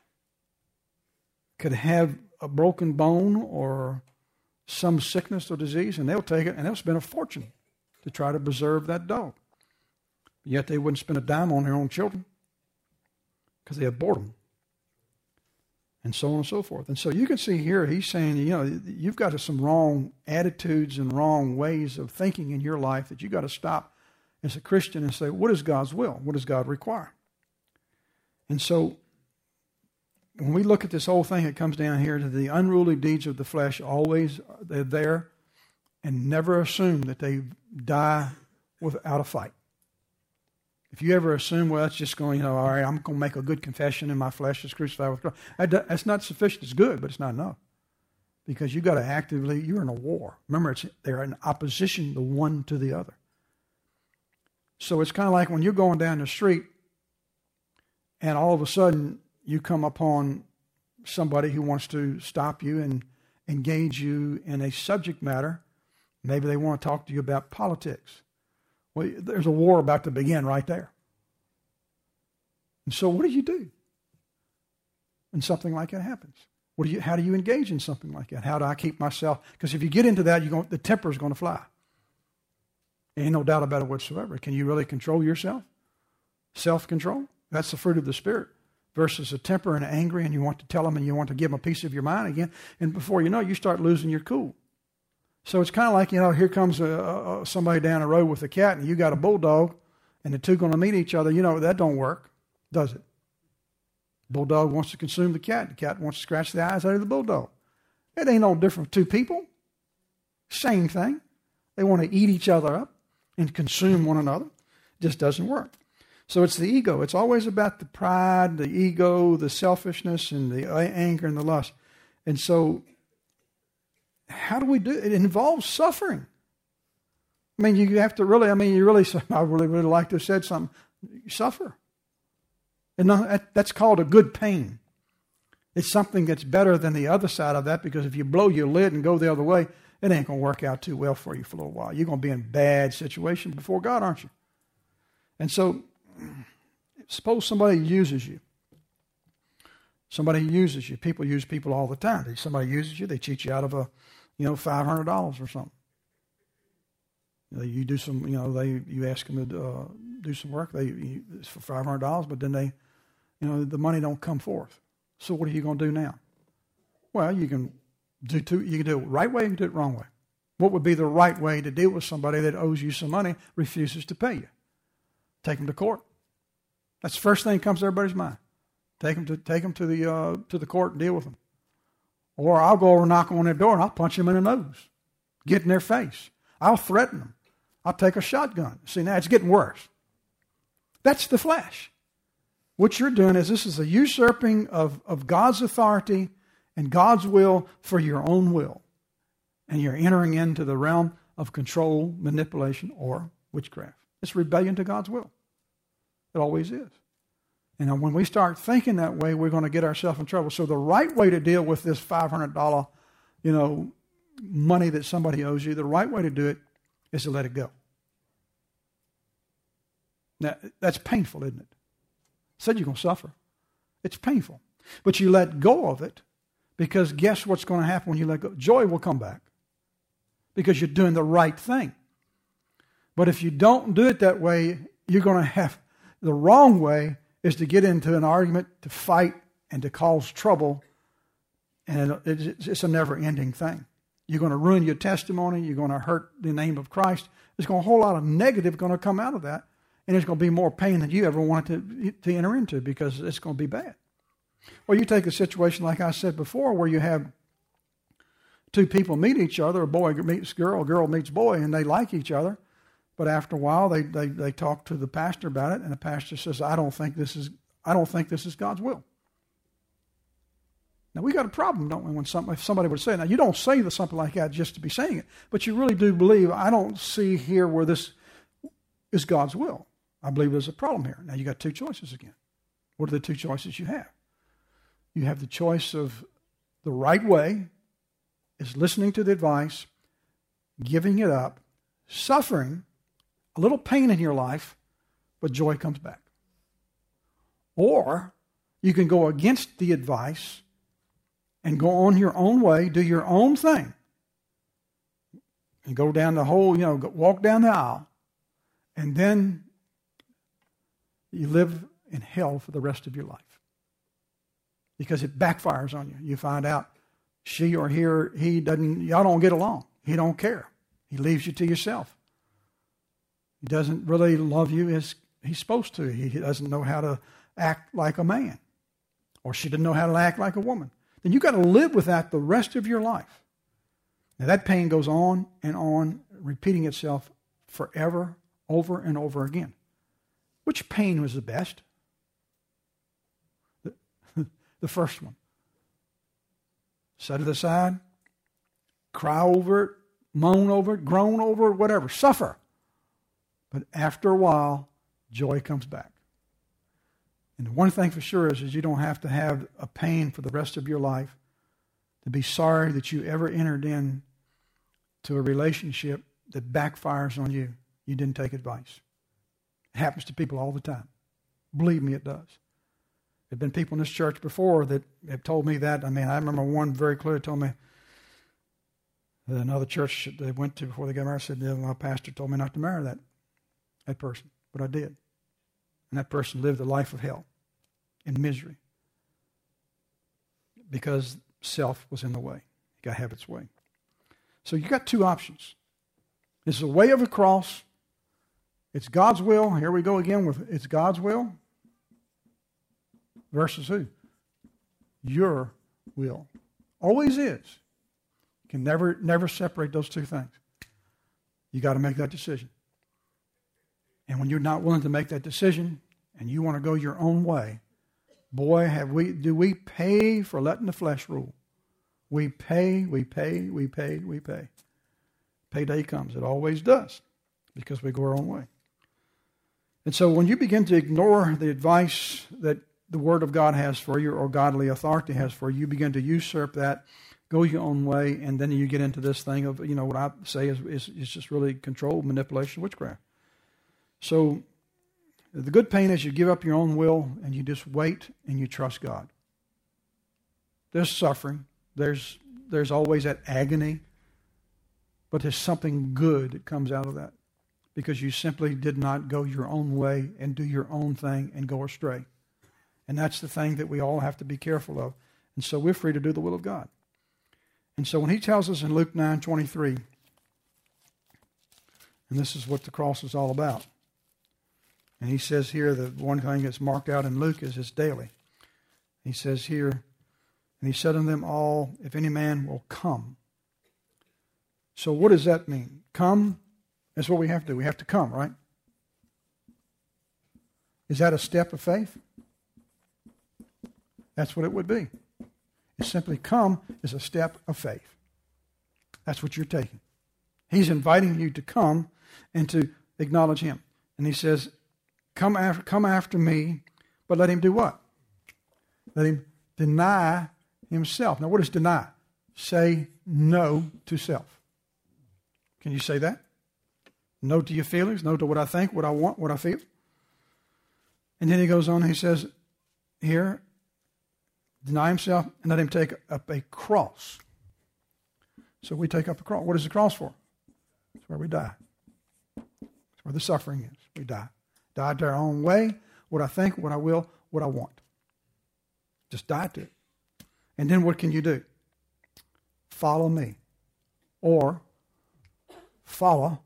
Speaker 1: could have a broken bone or some sickness or disease, and they'll take it and they'll spend a fortune to try to preserve that dog. Yet they wouldn't spend a dime on their own children because they have boredom. and so on and so forth. And so you can see here, he's saying, you've got some wrong attitudes and wrong ways of thinking in your life that you've got to stop as a Christian and say, what is God's will? What does God require? And so when we look at this whole thing, it comes down here to the unruly deeds of the flesh. Always they're there, and never assume that they die without a fight. If you ever assume, well, it's just going, all right, I'm going to make a good confession and my flesh is crucified with Christ. That's not sufficient. It's good, but it's not enough. Because you've got to actively, you're in a war. Remember, they're in opposition the one to the other. So it's kind of like when you're going down the street and all of a sudden you come upon somebody who wants to stop you and engage you in a subject matter. Maybe they want to talk to you about politics. Well, there's a war about to begin right there. And so what do you do when something like that happens? How do you engage in something like that? How do I keep myself? Because if you get into that, the temper is going to fly. Ain't no doubt about it whatsoever. Can you really control yourself? Self-control? That's the fruit of the Spirit. Versus a temper and angry, and you want to tell them and you want to give them a piece of your mind again. And before you know it, you start losing your cool. So it's kind of like, here comes somebody down the road with a cat and you got a bulldog and the two going to meet each other. That don't work, does it? Bulldog wants to consume the cat. The cat wants to scratch the eyes out of the bulldog. It ain't no different from two people. Same thing. They want to eat each other up and consume one another. It just doesn't work. So it's the ego. It's always about the pride, the ego, the selfishness, and the anger and the lust. And so how do we do it? It involves suffering. You have to really, I really like to have said something. You suffer. And that's called a good pain. It's something that's better than the other side of that, because if you blow your lid and go the other way, it ain't going to work out too well for you for a little while. You're going to be in a bad situation before God, aren't you? And so, suppose somebody uses you. Somebody uses you. People use people all the time. Somebody uses you, they cheat you out of $500 or something. You do some, you ask them to do some work. It's for $500, but then the money don't come forth. So what are you going to do now? Well, you can do it the right way, you can do it the wrong way. What would be the right way to deal with somebody that owes you some money, refuses to pay you? Take them to court. That's the first thing that comes to everybody's mind. Take them to the court and deal with them. Or I'll go over and knock on their door and I'll punch them in the nose. Get in their face. I'll threaten them. I'll take a shotgun. See, now it's getting worse. That's the flesh. What you're doing is this is a usurping of God's authority and God's will for your own will. And you're entering into the realm of control, manipulation, or witchcraft. It's rebellion to God's will. It always is. And when we start thinking that way, we're going to get ourselves in trouble. So the right way to deal with this $500, money that somebody owes you, the right way to do it is to let it go. Now, that's painful, isn't it? Said you're going to suffer. It's painful. But you let go of it, because guess what's going to happen when you let go? Joy will come back, because you're doing the right thing. But if you don't do it that way, you're going to have the wrong way is to get into an argument, to fight, and to cause trouble. And it's a never-ending thing. You're going to ruin your testimony. You're going to hurt the name of Christ. There's going to be a whole lot of negative going to come out of that. And there's going to be more pain than you ever wanted to enter into, because it's going to be bad. Well, you take a situation like I said before, where you have two people meet each other, a boy meets girl, a girl meets boy, and they like each other. But after a while, they talk to the pastor about it, and the pastor says, I don't think this is God's will. Now, we got a problem, don't we, if somebody would say, now you don't say something like that just to be saying it, but you really do believe, I don't see here where this is God's will. I believe there's a problem here. Now, you got two choices again. What are the two choices you have? You have the choice of the right way is listening to the advice, giving it up, suffering, a little pain in your life, but joy comes back. Or you can go against the advice and go on your own way, do your own thing, and go down the whole, walk down the aisle, and then you live in hell for the rest of your life. because it backfires on you. You find out she or he doesn't, y'all don't get along. He don't care. He leaves you to yourself. He doesn't really love you as he's supposed to. He doesn't know how to act like a man. Or she doesn't know how to act like a woman. Then you've got to live with that the rest of your life. Now that pain goes on, repeating itself forever, over and over again. Which pain was the best? The first one. Set it aside, cry over it, moan over it, groan over it, whatever, suffer. But after a while, joy comes back. And the one thing for sure is you don't have to have a pain for the rest of your life to be sorry that you ever entered in to a relationship that backfires on you. You didn't take advice. It happens to people all the time. Believe me, it does. There have been people in this church before that have told me that. I mean, I remember one very clearly told me that another church they went to before they got married said, my pastor told me not to marry that person, but I did. And that person lived a life of hell and misery because self was in the way. You got to have its way. So you got two options. It's the way of the cross. It's God's will. Here we go again with it's God's will versus who? Your will. Always is. You can never separate those two things. You got to make that decision. And when you're not willing to make that decision and you want to go your own way, boy, do we pay for letting the flesh rule. We pay. Payday comes. It always does because we go our own way. And so when you begin to ignore the advice that the Word of God has for you or godly authority has for you, you begin to usurp that, go your own way, and then you get into this thing of, what I say is just really control, manipulation, witchcraft. So the good pain is you give up your own will and you just wait and you trust God. There's suffering. There's always that agony. But there's something good that comes out of that because you simply did not go your own way and do your own thing and go astray. And that's the thing that we all have to be careful of. And so we're free to do the will of God. And so when he tells us in Luke 9:23, and this is what the cross is all about, and he says here that one thing that's marked out in Luke is it's daily. He says here, and he said unto them all, if any man will come. So what does that mean? Come, that's what we have to do. We have to come, right? Is that a step of faith? That's what it would be. It's simply come is a step of faith. That's what you're taking. He's inviting you to come and to acknowledge him. And he says, come after me, but let him do what? Let him deny himself. Now, what is deny? Say no to self. Can you say that? No to your feelings, no to what I think, what I want, what I feel. And then he goes on, he says here, deny himself and let him take up a cross. So we take up a cross. What is the cross for? It's where we die. It's where the suffering is. We die. Die to our own way, what I think, what I will, what I want. Just die to it. And then what can you do? Follow me. Or follow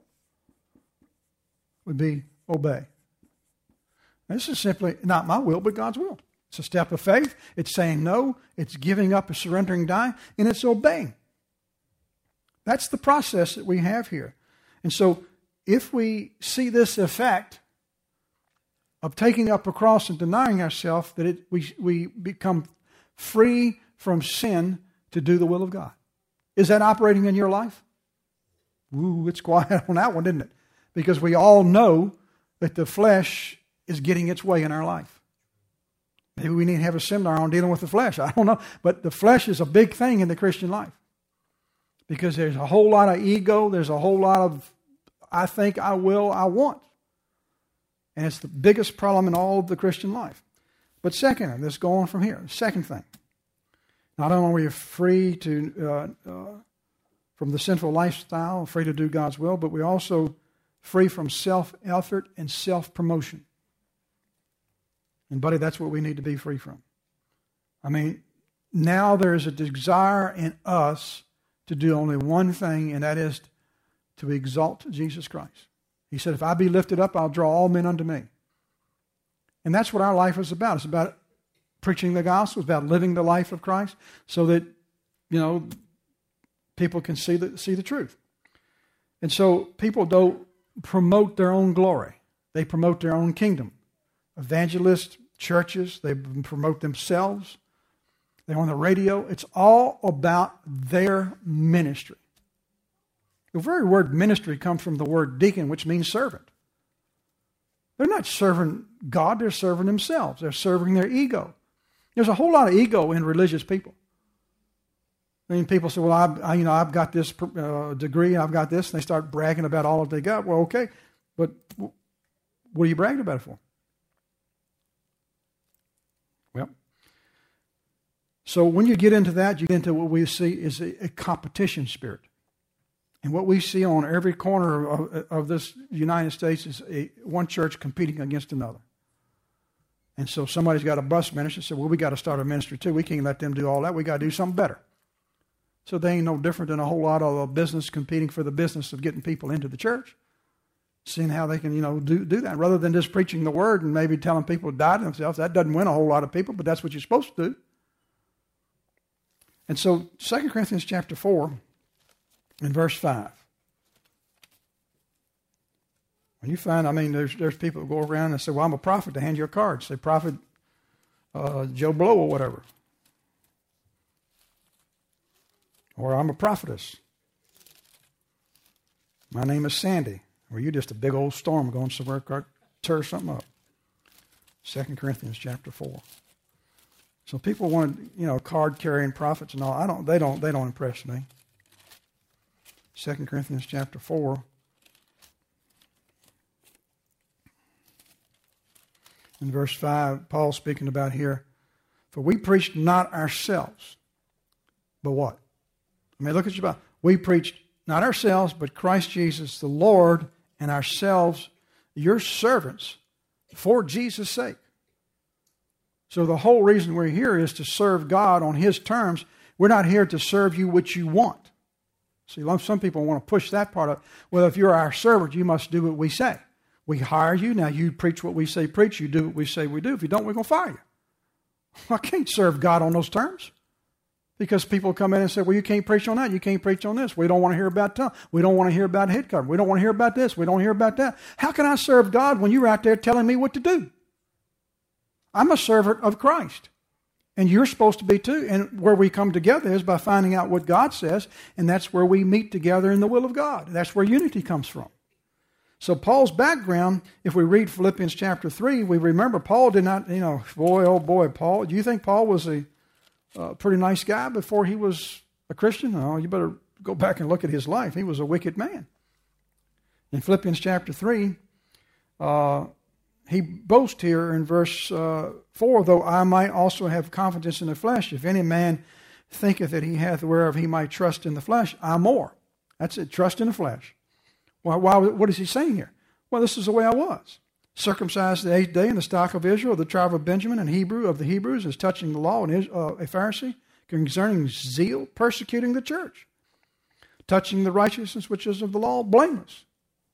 Speaker 1: would be obey. Now, this is simply not my will, but God's will. It's a step of faith. It's saying no. It's giving up a surrendering, dying, and it's obeying. That's the process that we have here. And so if we see this effect of taking up a cross and denying ourselves, that we become free from sin to do the will of God. Is that operating in your life? Ooh, it's quiet on that one, isn't it? Because we all know that the flesh is getting its way in our life. Maybe we need to have a seminar on dealing with the flesh. I don't know. But the flesh is a big thing in the Christian life. Because there's a whole lot of ego. There's a whole lot of I think, I will, I want. And it's the biggest problem in all of the Christian life. But second, let's go on from here. Second thing. Not only are we free to from the sinful lifestyle, free to do God's will, but we're also free from self-effort and self-promotion. And buddy, that's what we need to be free from. I mean, now there's a desire in us to do only one thing, and that is to exalt Jesus Christ. He said, if I be lifted up, I'll draw all men unto me. And that's what our life is about. It's about preaching the gospel. It's about living the life of Christ so that, people can see the truth. And so people don't promote their own glory. They promote their own kingdom. Evangelists, churches, they promote themselves. They're on the radio. It's all about their ministry. The very word ministry comes from the word deacon, which means servant. They're not serving God, they're serving themselves. They're serving their ego. There's a whole lot of ego in religious people. I mean, people say, well, I've got this degree, I've got this, and they start bragging about all that they got. Well, okay, but what are you bragging about it for? Well, so when you get into that, you get into what we see is a competition spirit. And what we see on every corner of this United States is one church competing against another. And so somebody's got a bus ministry and said, well, we got to start a ministry too. We can't let them do all that. We got to do something better. So they ain't no different than a whole lot of business competing for the business of getting people into the church. Seeing how they can, do that. Rather than just preaching the word and maybe telling people to die to themselves. That doesn't win a whole lot of people, but that's what you're supposed to do. And so 2 Corinthians chapter 4 and verse 5. When you find, there's people who go around and say, well, I'm a prophet, to hand you a card. Say, Prophet Joe Blow or whatever. Or I'm a prophetess. My name is Sandy. Or you're just a big old storm going somewhere to tear something up. 2 Corinthians chapter 4. So people want, card-carrying prophets and all. They don't impress me. 2 Corinthians chapter 4. In verse 5, Paul's speaking about here, for we preached not ourselves, but what? Look at your Bible. We preached not ourselves, but Christ Jesus the Lord, and ourselves your servants for Jesus' sake. So the whole reason we're here is to serve God on His terms. We're not here to serve you what you want. See, some people want to push that part of, well, if you're our servant, you must do what we say. We hire you, now you preach what we say preach, you do what we say we do. If you don't, we're going to fire you. I can't serve God on those terms. Because people come in and say, well, you can't preach on that, you can't preach on this. We don't want to hear about tongue. We don't want to hear about head cover. We don't want to hear about this. We don't hear about that. How can I serve God when you're out there telling me what to do? I'm a servant of Christ. And you're supposed to be too. And where we come together is by finding out what God says, and that's where we meet together in the will of God. That's where unity comes from. So Paul's background, if we read Philippians chapter 3, we remember Paul did not, boy, oh boy, Paul. Do you think Paul was a pretty nice guy before he was a Christian? No, you better go back and look at his life. He was a wicked man. In Philippians chapter 3, he boasts here in verse 4, though I might also have confidence in the flesh, if any man thinketh that he hath whereof he might trust in the flesh, I more. That's it, trust in the flesh. Why, what is he saying here? Well, this is the way I was. Circumcised the 8th day in the stock of Israel, the tribe of Benjamin, and Hebrew of the Hebrews, as touching the law, and a Pharisee, concerning zeal, persecuting the church, touching the righteousness which is of the law, blameless.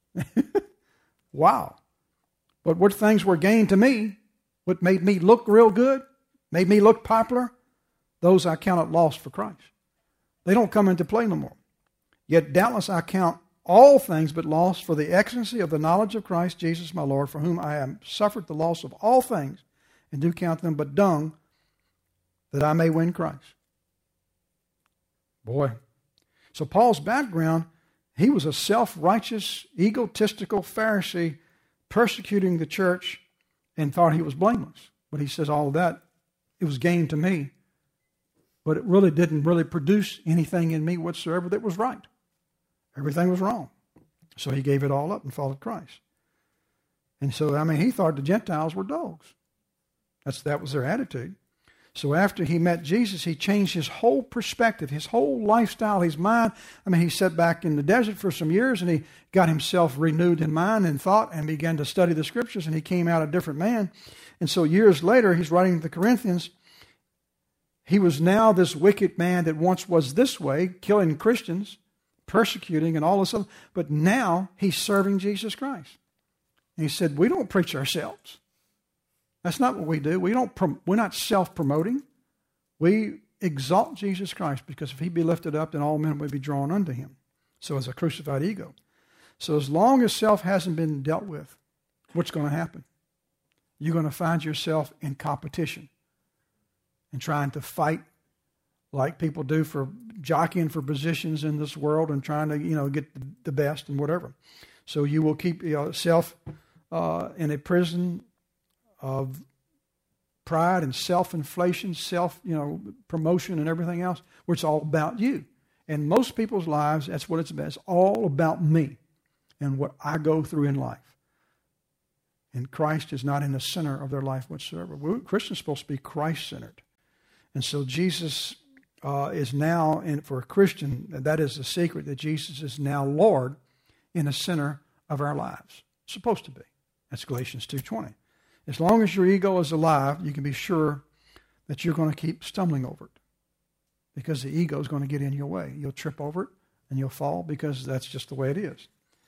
Speaker 1: Wow. But what things were gained to me, what made me look real good, made me look popular, those I counted lost for Christ. They don't come into play no more. Yet doubtless I count all things but loss for the excellency of the knowledge of Christ Jesus my Lord, for whom I have suffered the loss of all things, and do count them but dung, that I may win Christ. Boy. So Paul's background, he was a self-righteous, egotistical Pharisee persecuting the church and thought he was blameless. But he says all of that, it was gain to me, but it really didn't produce anything in me whatsoever that was right. Everything was wrong. So he gave it all up and followed Christ. And so, he thought the Gentiles were dogs. That was their attitude. So after he met Jesus, he changed his whole perspective, his whole lifestyle, his mind. He sat back in the desert for some years and he got himself renewed in mind and thought and began to study the scriptures, and he came out a different man. And so years later, he's writing to the Corinthians, He was now this wicked man that once was this way, killing Christians, persecuting and all this other. But now he's serving Jesus Christ. And he said, we don't preach ourselves. That's not what we do. We're not self-promoting. We exalt Jesus Christ, because if he be lifted up, then all men will be drawn unto him. So as a crucified ego. So as long as self hasn't been dealt with, what's going to happen? You're going to find yourself in competition and trying to fight like people do for jockeying for positions in this world and trying to, get the best and whatever. So you will keep yourself in a prison of pride and self-inflation, promotion and everything else, where it's all about you. In most people's lives, that's what it's about. It's all about me and what I go through in life. And Christ is not in the center of their life whatsoever. Christians are supposed to be Christ-centered. And so Jesus is now, and for a Christian, that is the secret, that Jesus is now Lord in the center of our lives. It's supposed to be. That's Galatians 2:20. As long as your ego is alive, you can be sure that you're going to keep stumbling over it, because the ego is going to get in your way. You'll trip over it and you'll fall, because that's just the way it is.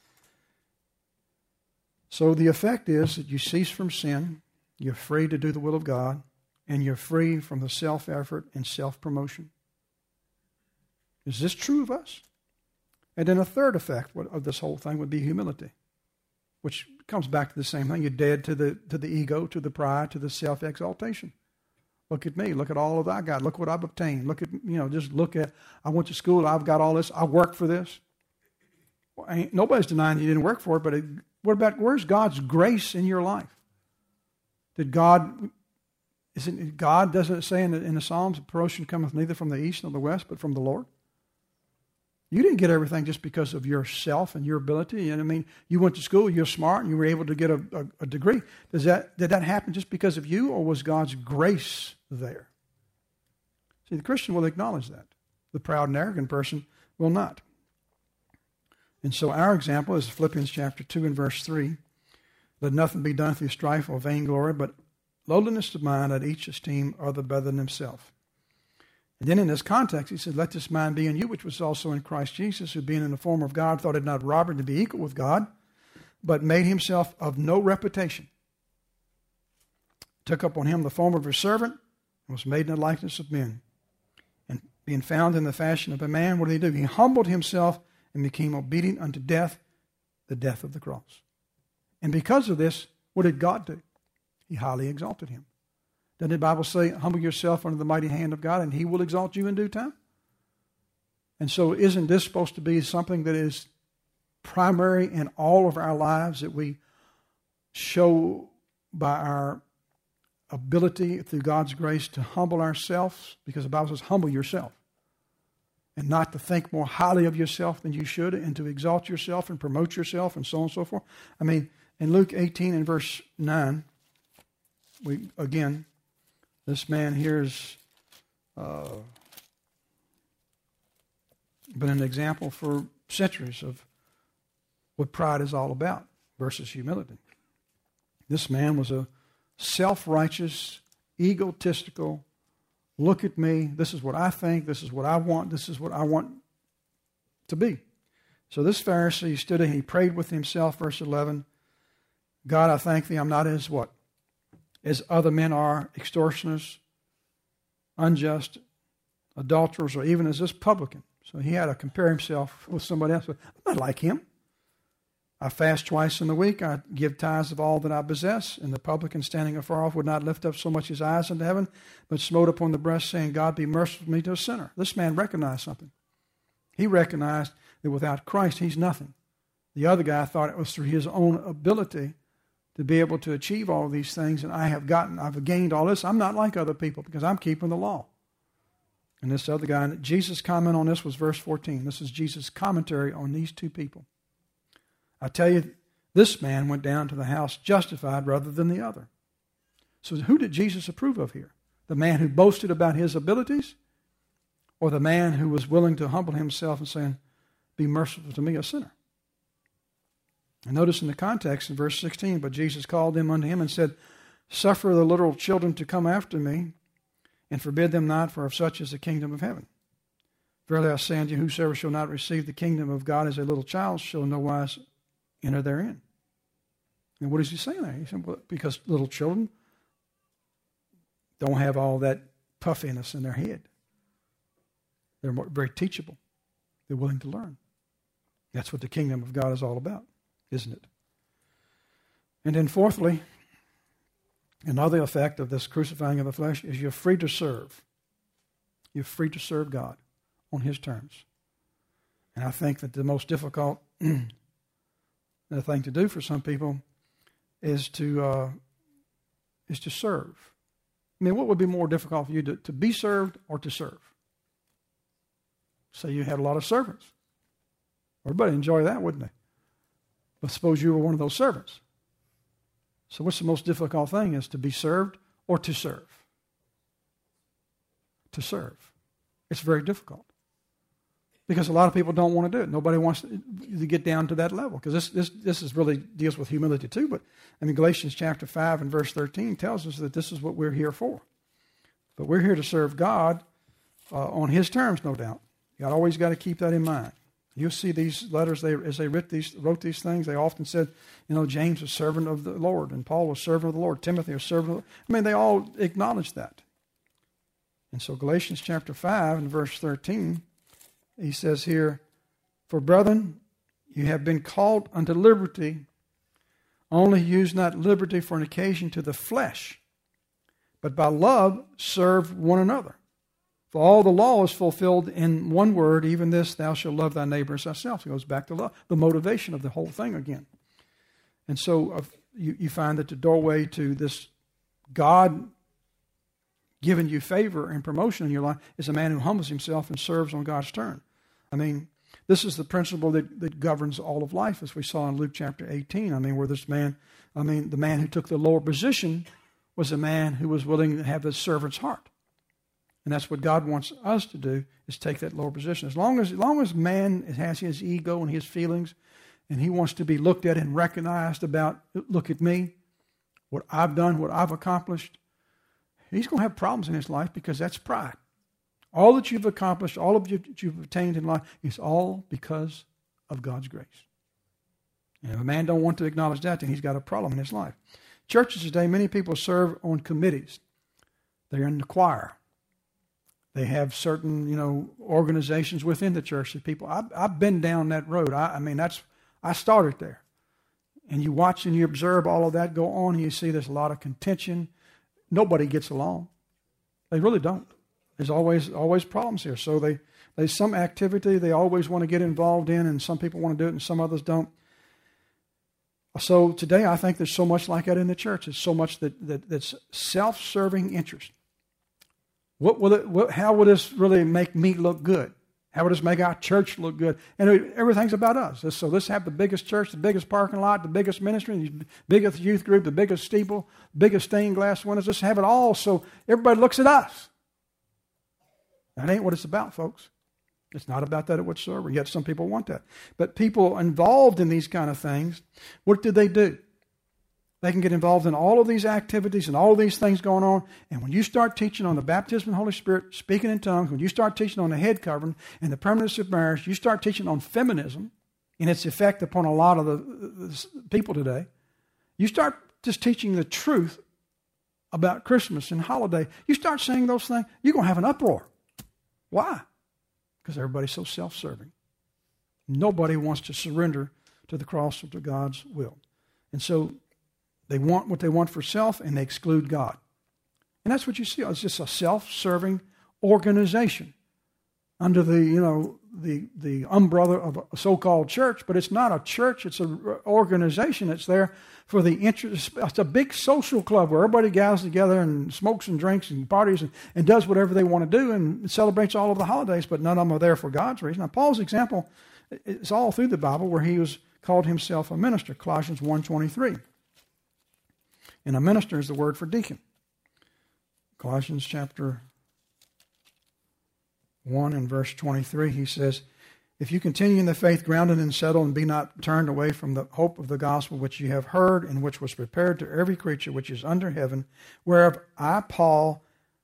Speaker 1: So the effect is that you cease from sin, you're free to do the will of God, and you're free from the self-effort and self-promotion. Is this true of us? And then a third effect of this whole thing would be humility, which comes back to the same thing. You're dead to the ego, to the pride, to the self-exaltation. Look at me. Look at all of that I got. Look what I've obtained. Look at, just look at, I went to school. I've got all this. I worked for this. Well, nobody's denying you didn't work for it, but where's God's grace in your life? God doesn't it say in the Psalms, promotion cometh neither from the east nor the west, but from the Lord? You didn't get everything just because of yourself and your ability. You went to school, you're smart, and you were able to get a degree. Did that happen just because of you, or was God's grace there? See, the Christian will acknowledge that. The proud and arrogant person will not. And so our example is Philippians chapter 2 and verse 3. Let nothing be done through strife or vainglory, but lowliness of mind, that each esteem other better than himself. And then in this context, he said, let this mind be in you, which was also in Christ Jesus, who being in the form of God, thought it not robbery to be equal with God, but made himself of no reputation. Took up on him the form of a servant, and was made in the likeness of men. And being found in the fashion of a man, what did he do? He humbled himself and became obedient unto death, the death of the cross. And because of this, what did God do? He highly exalted him. Doesn't the Bible say, humble yourself under the mighty hand of God, and he will exalt you in due time? And so isn't this supposed to be something that is primary in all of our lives, that we show by our ability through God's grace to humble ourselves? Because the Bible says, humble yourself. And not to think more highly of yourself than you should, and to exalt yourself and promote yourself and so on and so forth. In Luke 18 and verse 9, this man here has been an example for centuries of what pride is all about versus humility. This man was a self-righteous, egotistical, look at me, this is what I think, this is what I want, this is what I want to be. So this Pharisee stood and he prayed with himself, verse 11, God, I thank thee, I'm not as what? As other men are, extortioners, unjust, adulterers, or even as this publican. So he had to compare himself with somebody else. I'm not like him. I fast twice in the week. I give tithes of all that I possess. And the publican, standing afar off, would not lift up so much his eyes unto heaven, but smote upon the breast, saying, God, be merciful to me, to a sinner. This man recognized something. He recognized that without Christ, he's nothing. The other guy thought it was through his own ability to be able to achieve all of these things, and I've gained all this. I'm not like other people because I'm keeping the law. And this other guy, and Jesus' comment on this was verse 14. This is Jesus' commentary on these two people. I tell you, this man went down to the house justified rather than the other. So who did Jesus approve of here? The man who boasted about his abilities, or the man who was willing to humble himself and saying, be merciful to me, a sinner? And notice in the context in verse 16, but Jesus called them unto him and said, suffer the little children to come after me, and forbid them not, for of such is the kingdom of heaven. Verily I say unto you, whosoever shall not receive the kingdom of God as a little child shall no wise enter therein. And what is he saying there? He said, well, because little children don't have all that puffiness in their head. They're very teachable. They're willing to learn. That's what the kingdom of God is all about, isn't it? And then fourthly, another effect of this crucifying of the flesh is you're free to serve. You're free to serve God on His terms. And I think that the most difficult thing to do for some people is to serve. I mean, what would be more difficult for you, to be served or to serve? Say you had a lot of servants. Everybody enjoy that, wouldn't they? But suppose you were one of those servants. So what's the most difficult thing, is to be served or to serve? To serve. It's very difficult. Because a lot of people don't want to do it. Nobody wants to get down to that level. Because this is really deals with humility too. But I mean, Galatians chapter 5 and verse 13 tells us that this is what we're here for. But we're here to serve God on His terms, no doubt. You always got to keep that in mind. You'll see these letters, as they wrote these things, they often said, James was servant of the Lord, and Paul was servant of the Lord, Timothy was servant of the Lord. I mean, they all acknowledged that. And so Galatians chapter 5 and verse 13, he says here, for brethren, you have been called unto liberty, only use not liberty for an occasion to the flesh, but by love serve one another. For all the law is fulfilled in one word, even this, thou shalt love thy neighbor as thyself. It goes back to love, the motivation of the whole thing again. And so you find that the doorway to this God giving you favor and promotion in your life is a man who humbles himself and serves on God's turn. I mean, this is the principle that governs all of life, as we saw in Luke chapter 18. I mean, where this man, the man who took the lower position was a man who was willing to have a servant's heart. And that's what God wants us to do, is take that lower position. As long as man has his ego and his feelings, and he wants to be looked at and recognized about, look at me, what I've done, what I've accomplished, he's going to have problems in his life, because that's pride. All that you've accomplished, all of that you've attained in life, is all because of God's grace. And if a man don't want to acknowledge that, then he's got a problem in his life. Churches today, many people serve on committees. They're in the choir. They have certain, organizations within the church that people. I've been down that road. I started there, and you watch and you observe all of that go on, and you see there's a lot of contention. Nobody gets along. They really don't. There's always problems here. So there's some activity they always want to get involved in, and some people want to do it, and some others don't. So today, I think there's so much like that in the church. There's so much that's self-serving interest. How will this really make me look good? How will this make our church look good? And everything's about us. So let's have the biggest church, the biggest parking lot, the biggest ministry, the biggest youth group, the biggest steeple, biggest stained glass windows. Let's have it all so everybody looks at us. That ain't what it's about, folks. It's not about that whatsoever. Yet some people want that. But people involved in these kind of things, what do? They can get involved in all of these activities and all of these things going on. And when you start teaching on the baptism of the Holy Spirit, speaking in tongues, when you start teaching on the head covering and the permanence of marriage, you start teaching on feminism and its effect upon a lot of the people today. You start just teaching the truth about Christmas and holiday. You start saying those things, you're going to have an uproar. Why? Because everybody's so self-serving. Nobody wants to surrender to the cross or to God's will. And so they want what they want for self, and they exclude God. And that's what you see. It's just a self-serving organization under the umbrella of a so-called church. But it's not a church. It's an organization that's there for the interest. It's a big social club where everybody gathers together and smokes and drinks and parties and does whatever they want to do and celebrates all of the holidays, but none of them are there for God's reason. Now, Paul's example is all through the Bible where he called himself a minister, Colossians 1:23. And a minister is the word for deacon. Colossians chapter 1 and verse 23, he says, if you continue in the faith, grounded and settled, and be not turned away from the hope of the gospel which you have heard, and which was prepared to every creature which is under heaven, whereof I, Paul,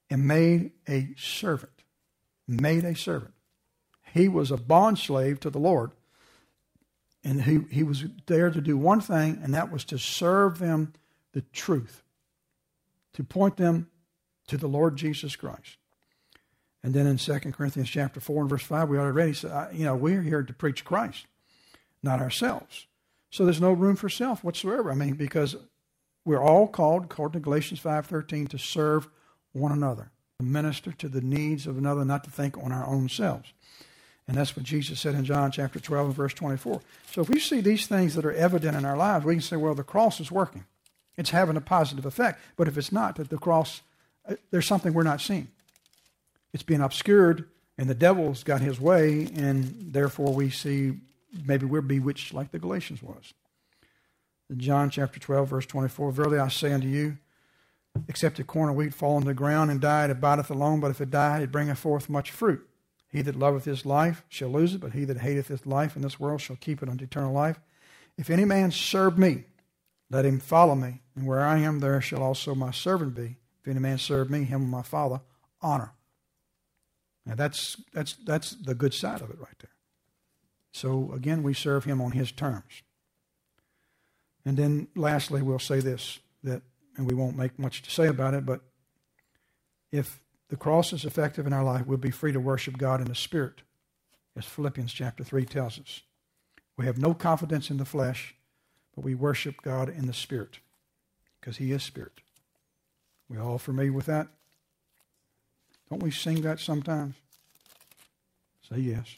Speaker 1: and made a servant. Made a servant. He was a bondslave to the Lord. And he was there to do one thing, and that was to serve them the truth. To point them to the Lord Jesus Christ. And then in 2 Corinthians chapter 4 and verse 5, we already said, we're here to preach Christ, not ourselves. So there's no room for self whatsoever. I mean, because we're all called, according to Galatians 5:13, to serve one another, to minister to the needs of another, not to think on our own selves. And that's what Jesus said in John chapter 12 and verse 24. So if we see these things that are evident in our lives, we can say, well, the cross is working. It's having a positive effect. But if it's not, that the cross, there's something we're not seeing. It's being obscured, and the devil's got his way, and therefore we see maybe we're bewitched like the Galatians was. In John chapter 12, verse 24, verily I say unto you, except a corn of wheat fall into the ground and die, it abideth alone, but if it die, it bringeth forth much fruit. He that loveth his life shall lose it, but he that hateth his life in this world shall keep it unto eternal life. If any man serve me, let him follow me, and where I am, there shall also my servant be. If any man serve me, him will my Father honor. Now that's the good side of it right there. So again, we serve him on his terms. And then lastly, we'll say this, and we won't make much to say about it, but if the cross is effective in our life, we'll be free to worship God in the Spirit, as Philippians chapter 3 tells us. We have no confidence in the flesh, but we worship God in the Spirit, because he is Spirit. We all familiar with that? Don't we sing that sometimes? Say yes.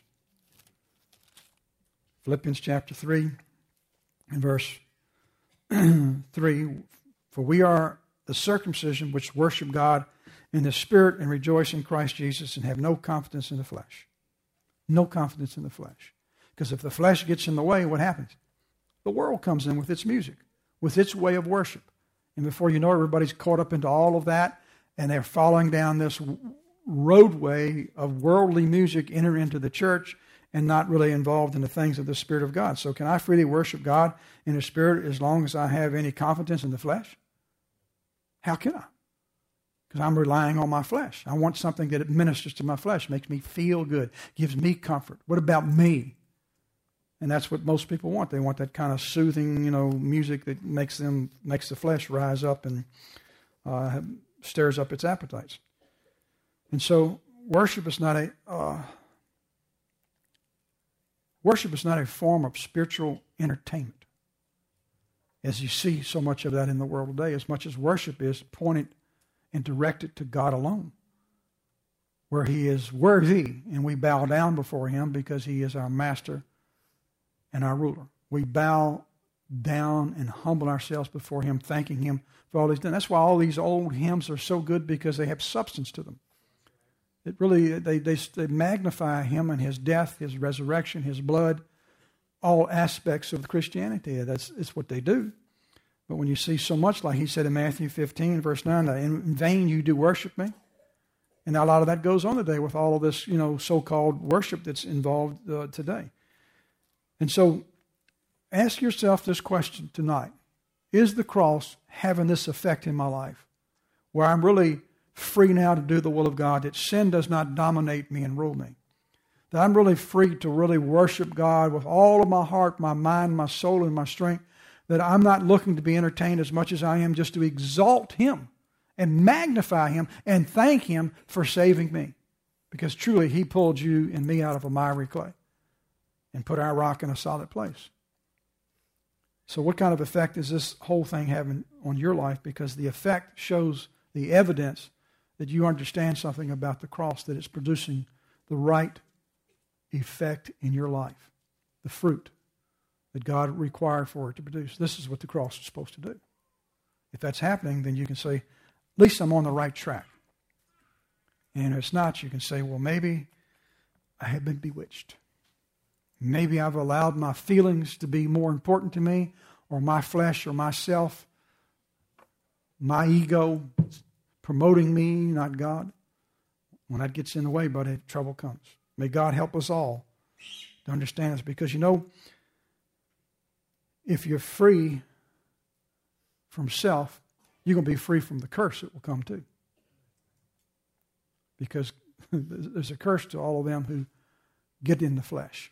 Speaker 1: Philippians chapter 3 and verse 3, for we are the circumcision which worship God in the Spirit and rejoice in Christ Jesus and have no confidence in the flesh. No confidence in the flesh. Because if the flesh gets in the way, what happens? The world comes in with its music, with its way of worship. And before you know it, everybody's caught up into all of that, and they're following down this roadway of worldly music, enter into the church, and not really involved in the things of the Spirit of God. So can I freely worship God in the Spirit as long as I have any confidence in the flesh? How can I? Because I'm relying on my flesh. I want something that ministers to my flesh, makes me feel good, gives me comfort. What about me? And that's what most people want. They want that kind of soothing, music that makes the flesh rise up and stirs up its appetites. And so worship is not a form of spiritual entertainment, as you see so much of that in the world today, as much as worship is pointed and directed to God alone, where he is worthy, and we bow down before him because he is our master and our ruler. We bow down and humble ourselves before him, thanking him for all he's done. That's why all these old hymns are so good, because they have substance to them. It really, they magnify him and his death, his resurrection, his blood, all aspects of Christianity. It's what they do. But when you see so much, like he said in Matthew 15, verse 9, that in vain you do worship me. And a lot of that goes on today with all of this, so-called worship that's involved today. And so ask yourself this question tonight. Is the cross having this effect in my life, where I'm really free now to do the will of God, that sin does not dominate me and rule me, that I'm really free to really worship God with all of my heart, my mind, my soul, and my strength, that I'm not looking to be entertained as much as I am just to exalt him and magnify him and thank him for saving me, because truly he pulled you and me out of a miry clay and put our rock in a solid place. So what kind of effect is this whole thing having on your life? Because the effect shows the evidence that you understand something about the cross, that it's producing the right effect in your life, the fruit that God required for it to produce. This is what the cross is supposed to do. If that's happening, then you can say, at least I'm on the right track. And if it's not, you can say, well, maybe I have been bewitched. Maybe I've allowed my feelings to be more important to me, or my flesh or myself, my ego promoting me, not God. When that gets in the way, buddy, trouble comes. May God help us all to understand this, because if you're free from self, you're going to be free from the curse that will come too. because there's a curse to all of them who get in the flesh.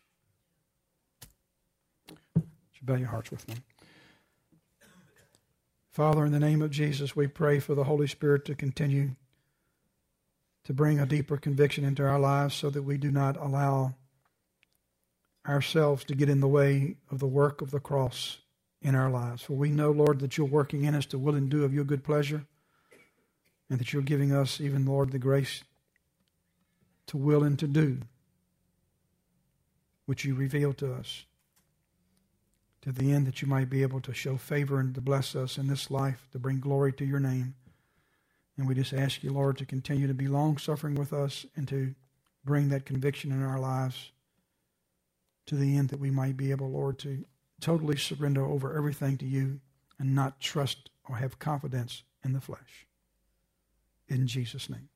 Speaker 1: Would you bow your hearts with me? Father, in the name of Jesus, we pray for the Holy Spirit to continue to bring a deeper conviction into our lives so that we do not allow ourselves to get in the way of the work of the cross in our lives. For we know, Lord, that you're working in us to will and do of your good pleasure, and that you're giving us even, Lord, the grace to will and to do which you reveal to us, to the end that you might be able to show favor and to bless us in this life, to bring glory to your name. And we just ask you, Lord, to continue to be long-suffering with us and to bring that conviction in our lives to the end that we might be able, Lord, to totally surrender over everything to you and not trust or have confidence in the flesh. In Jesus' name.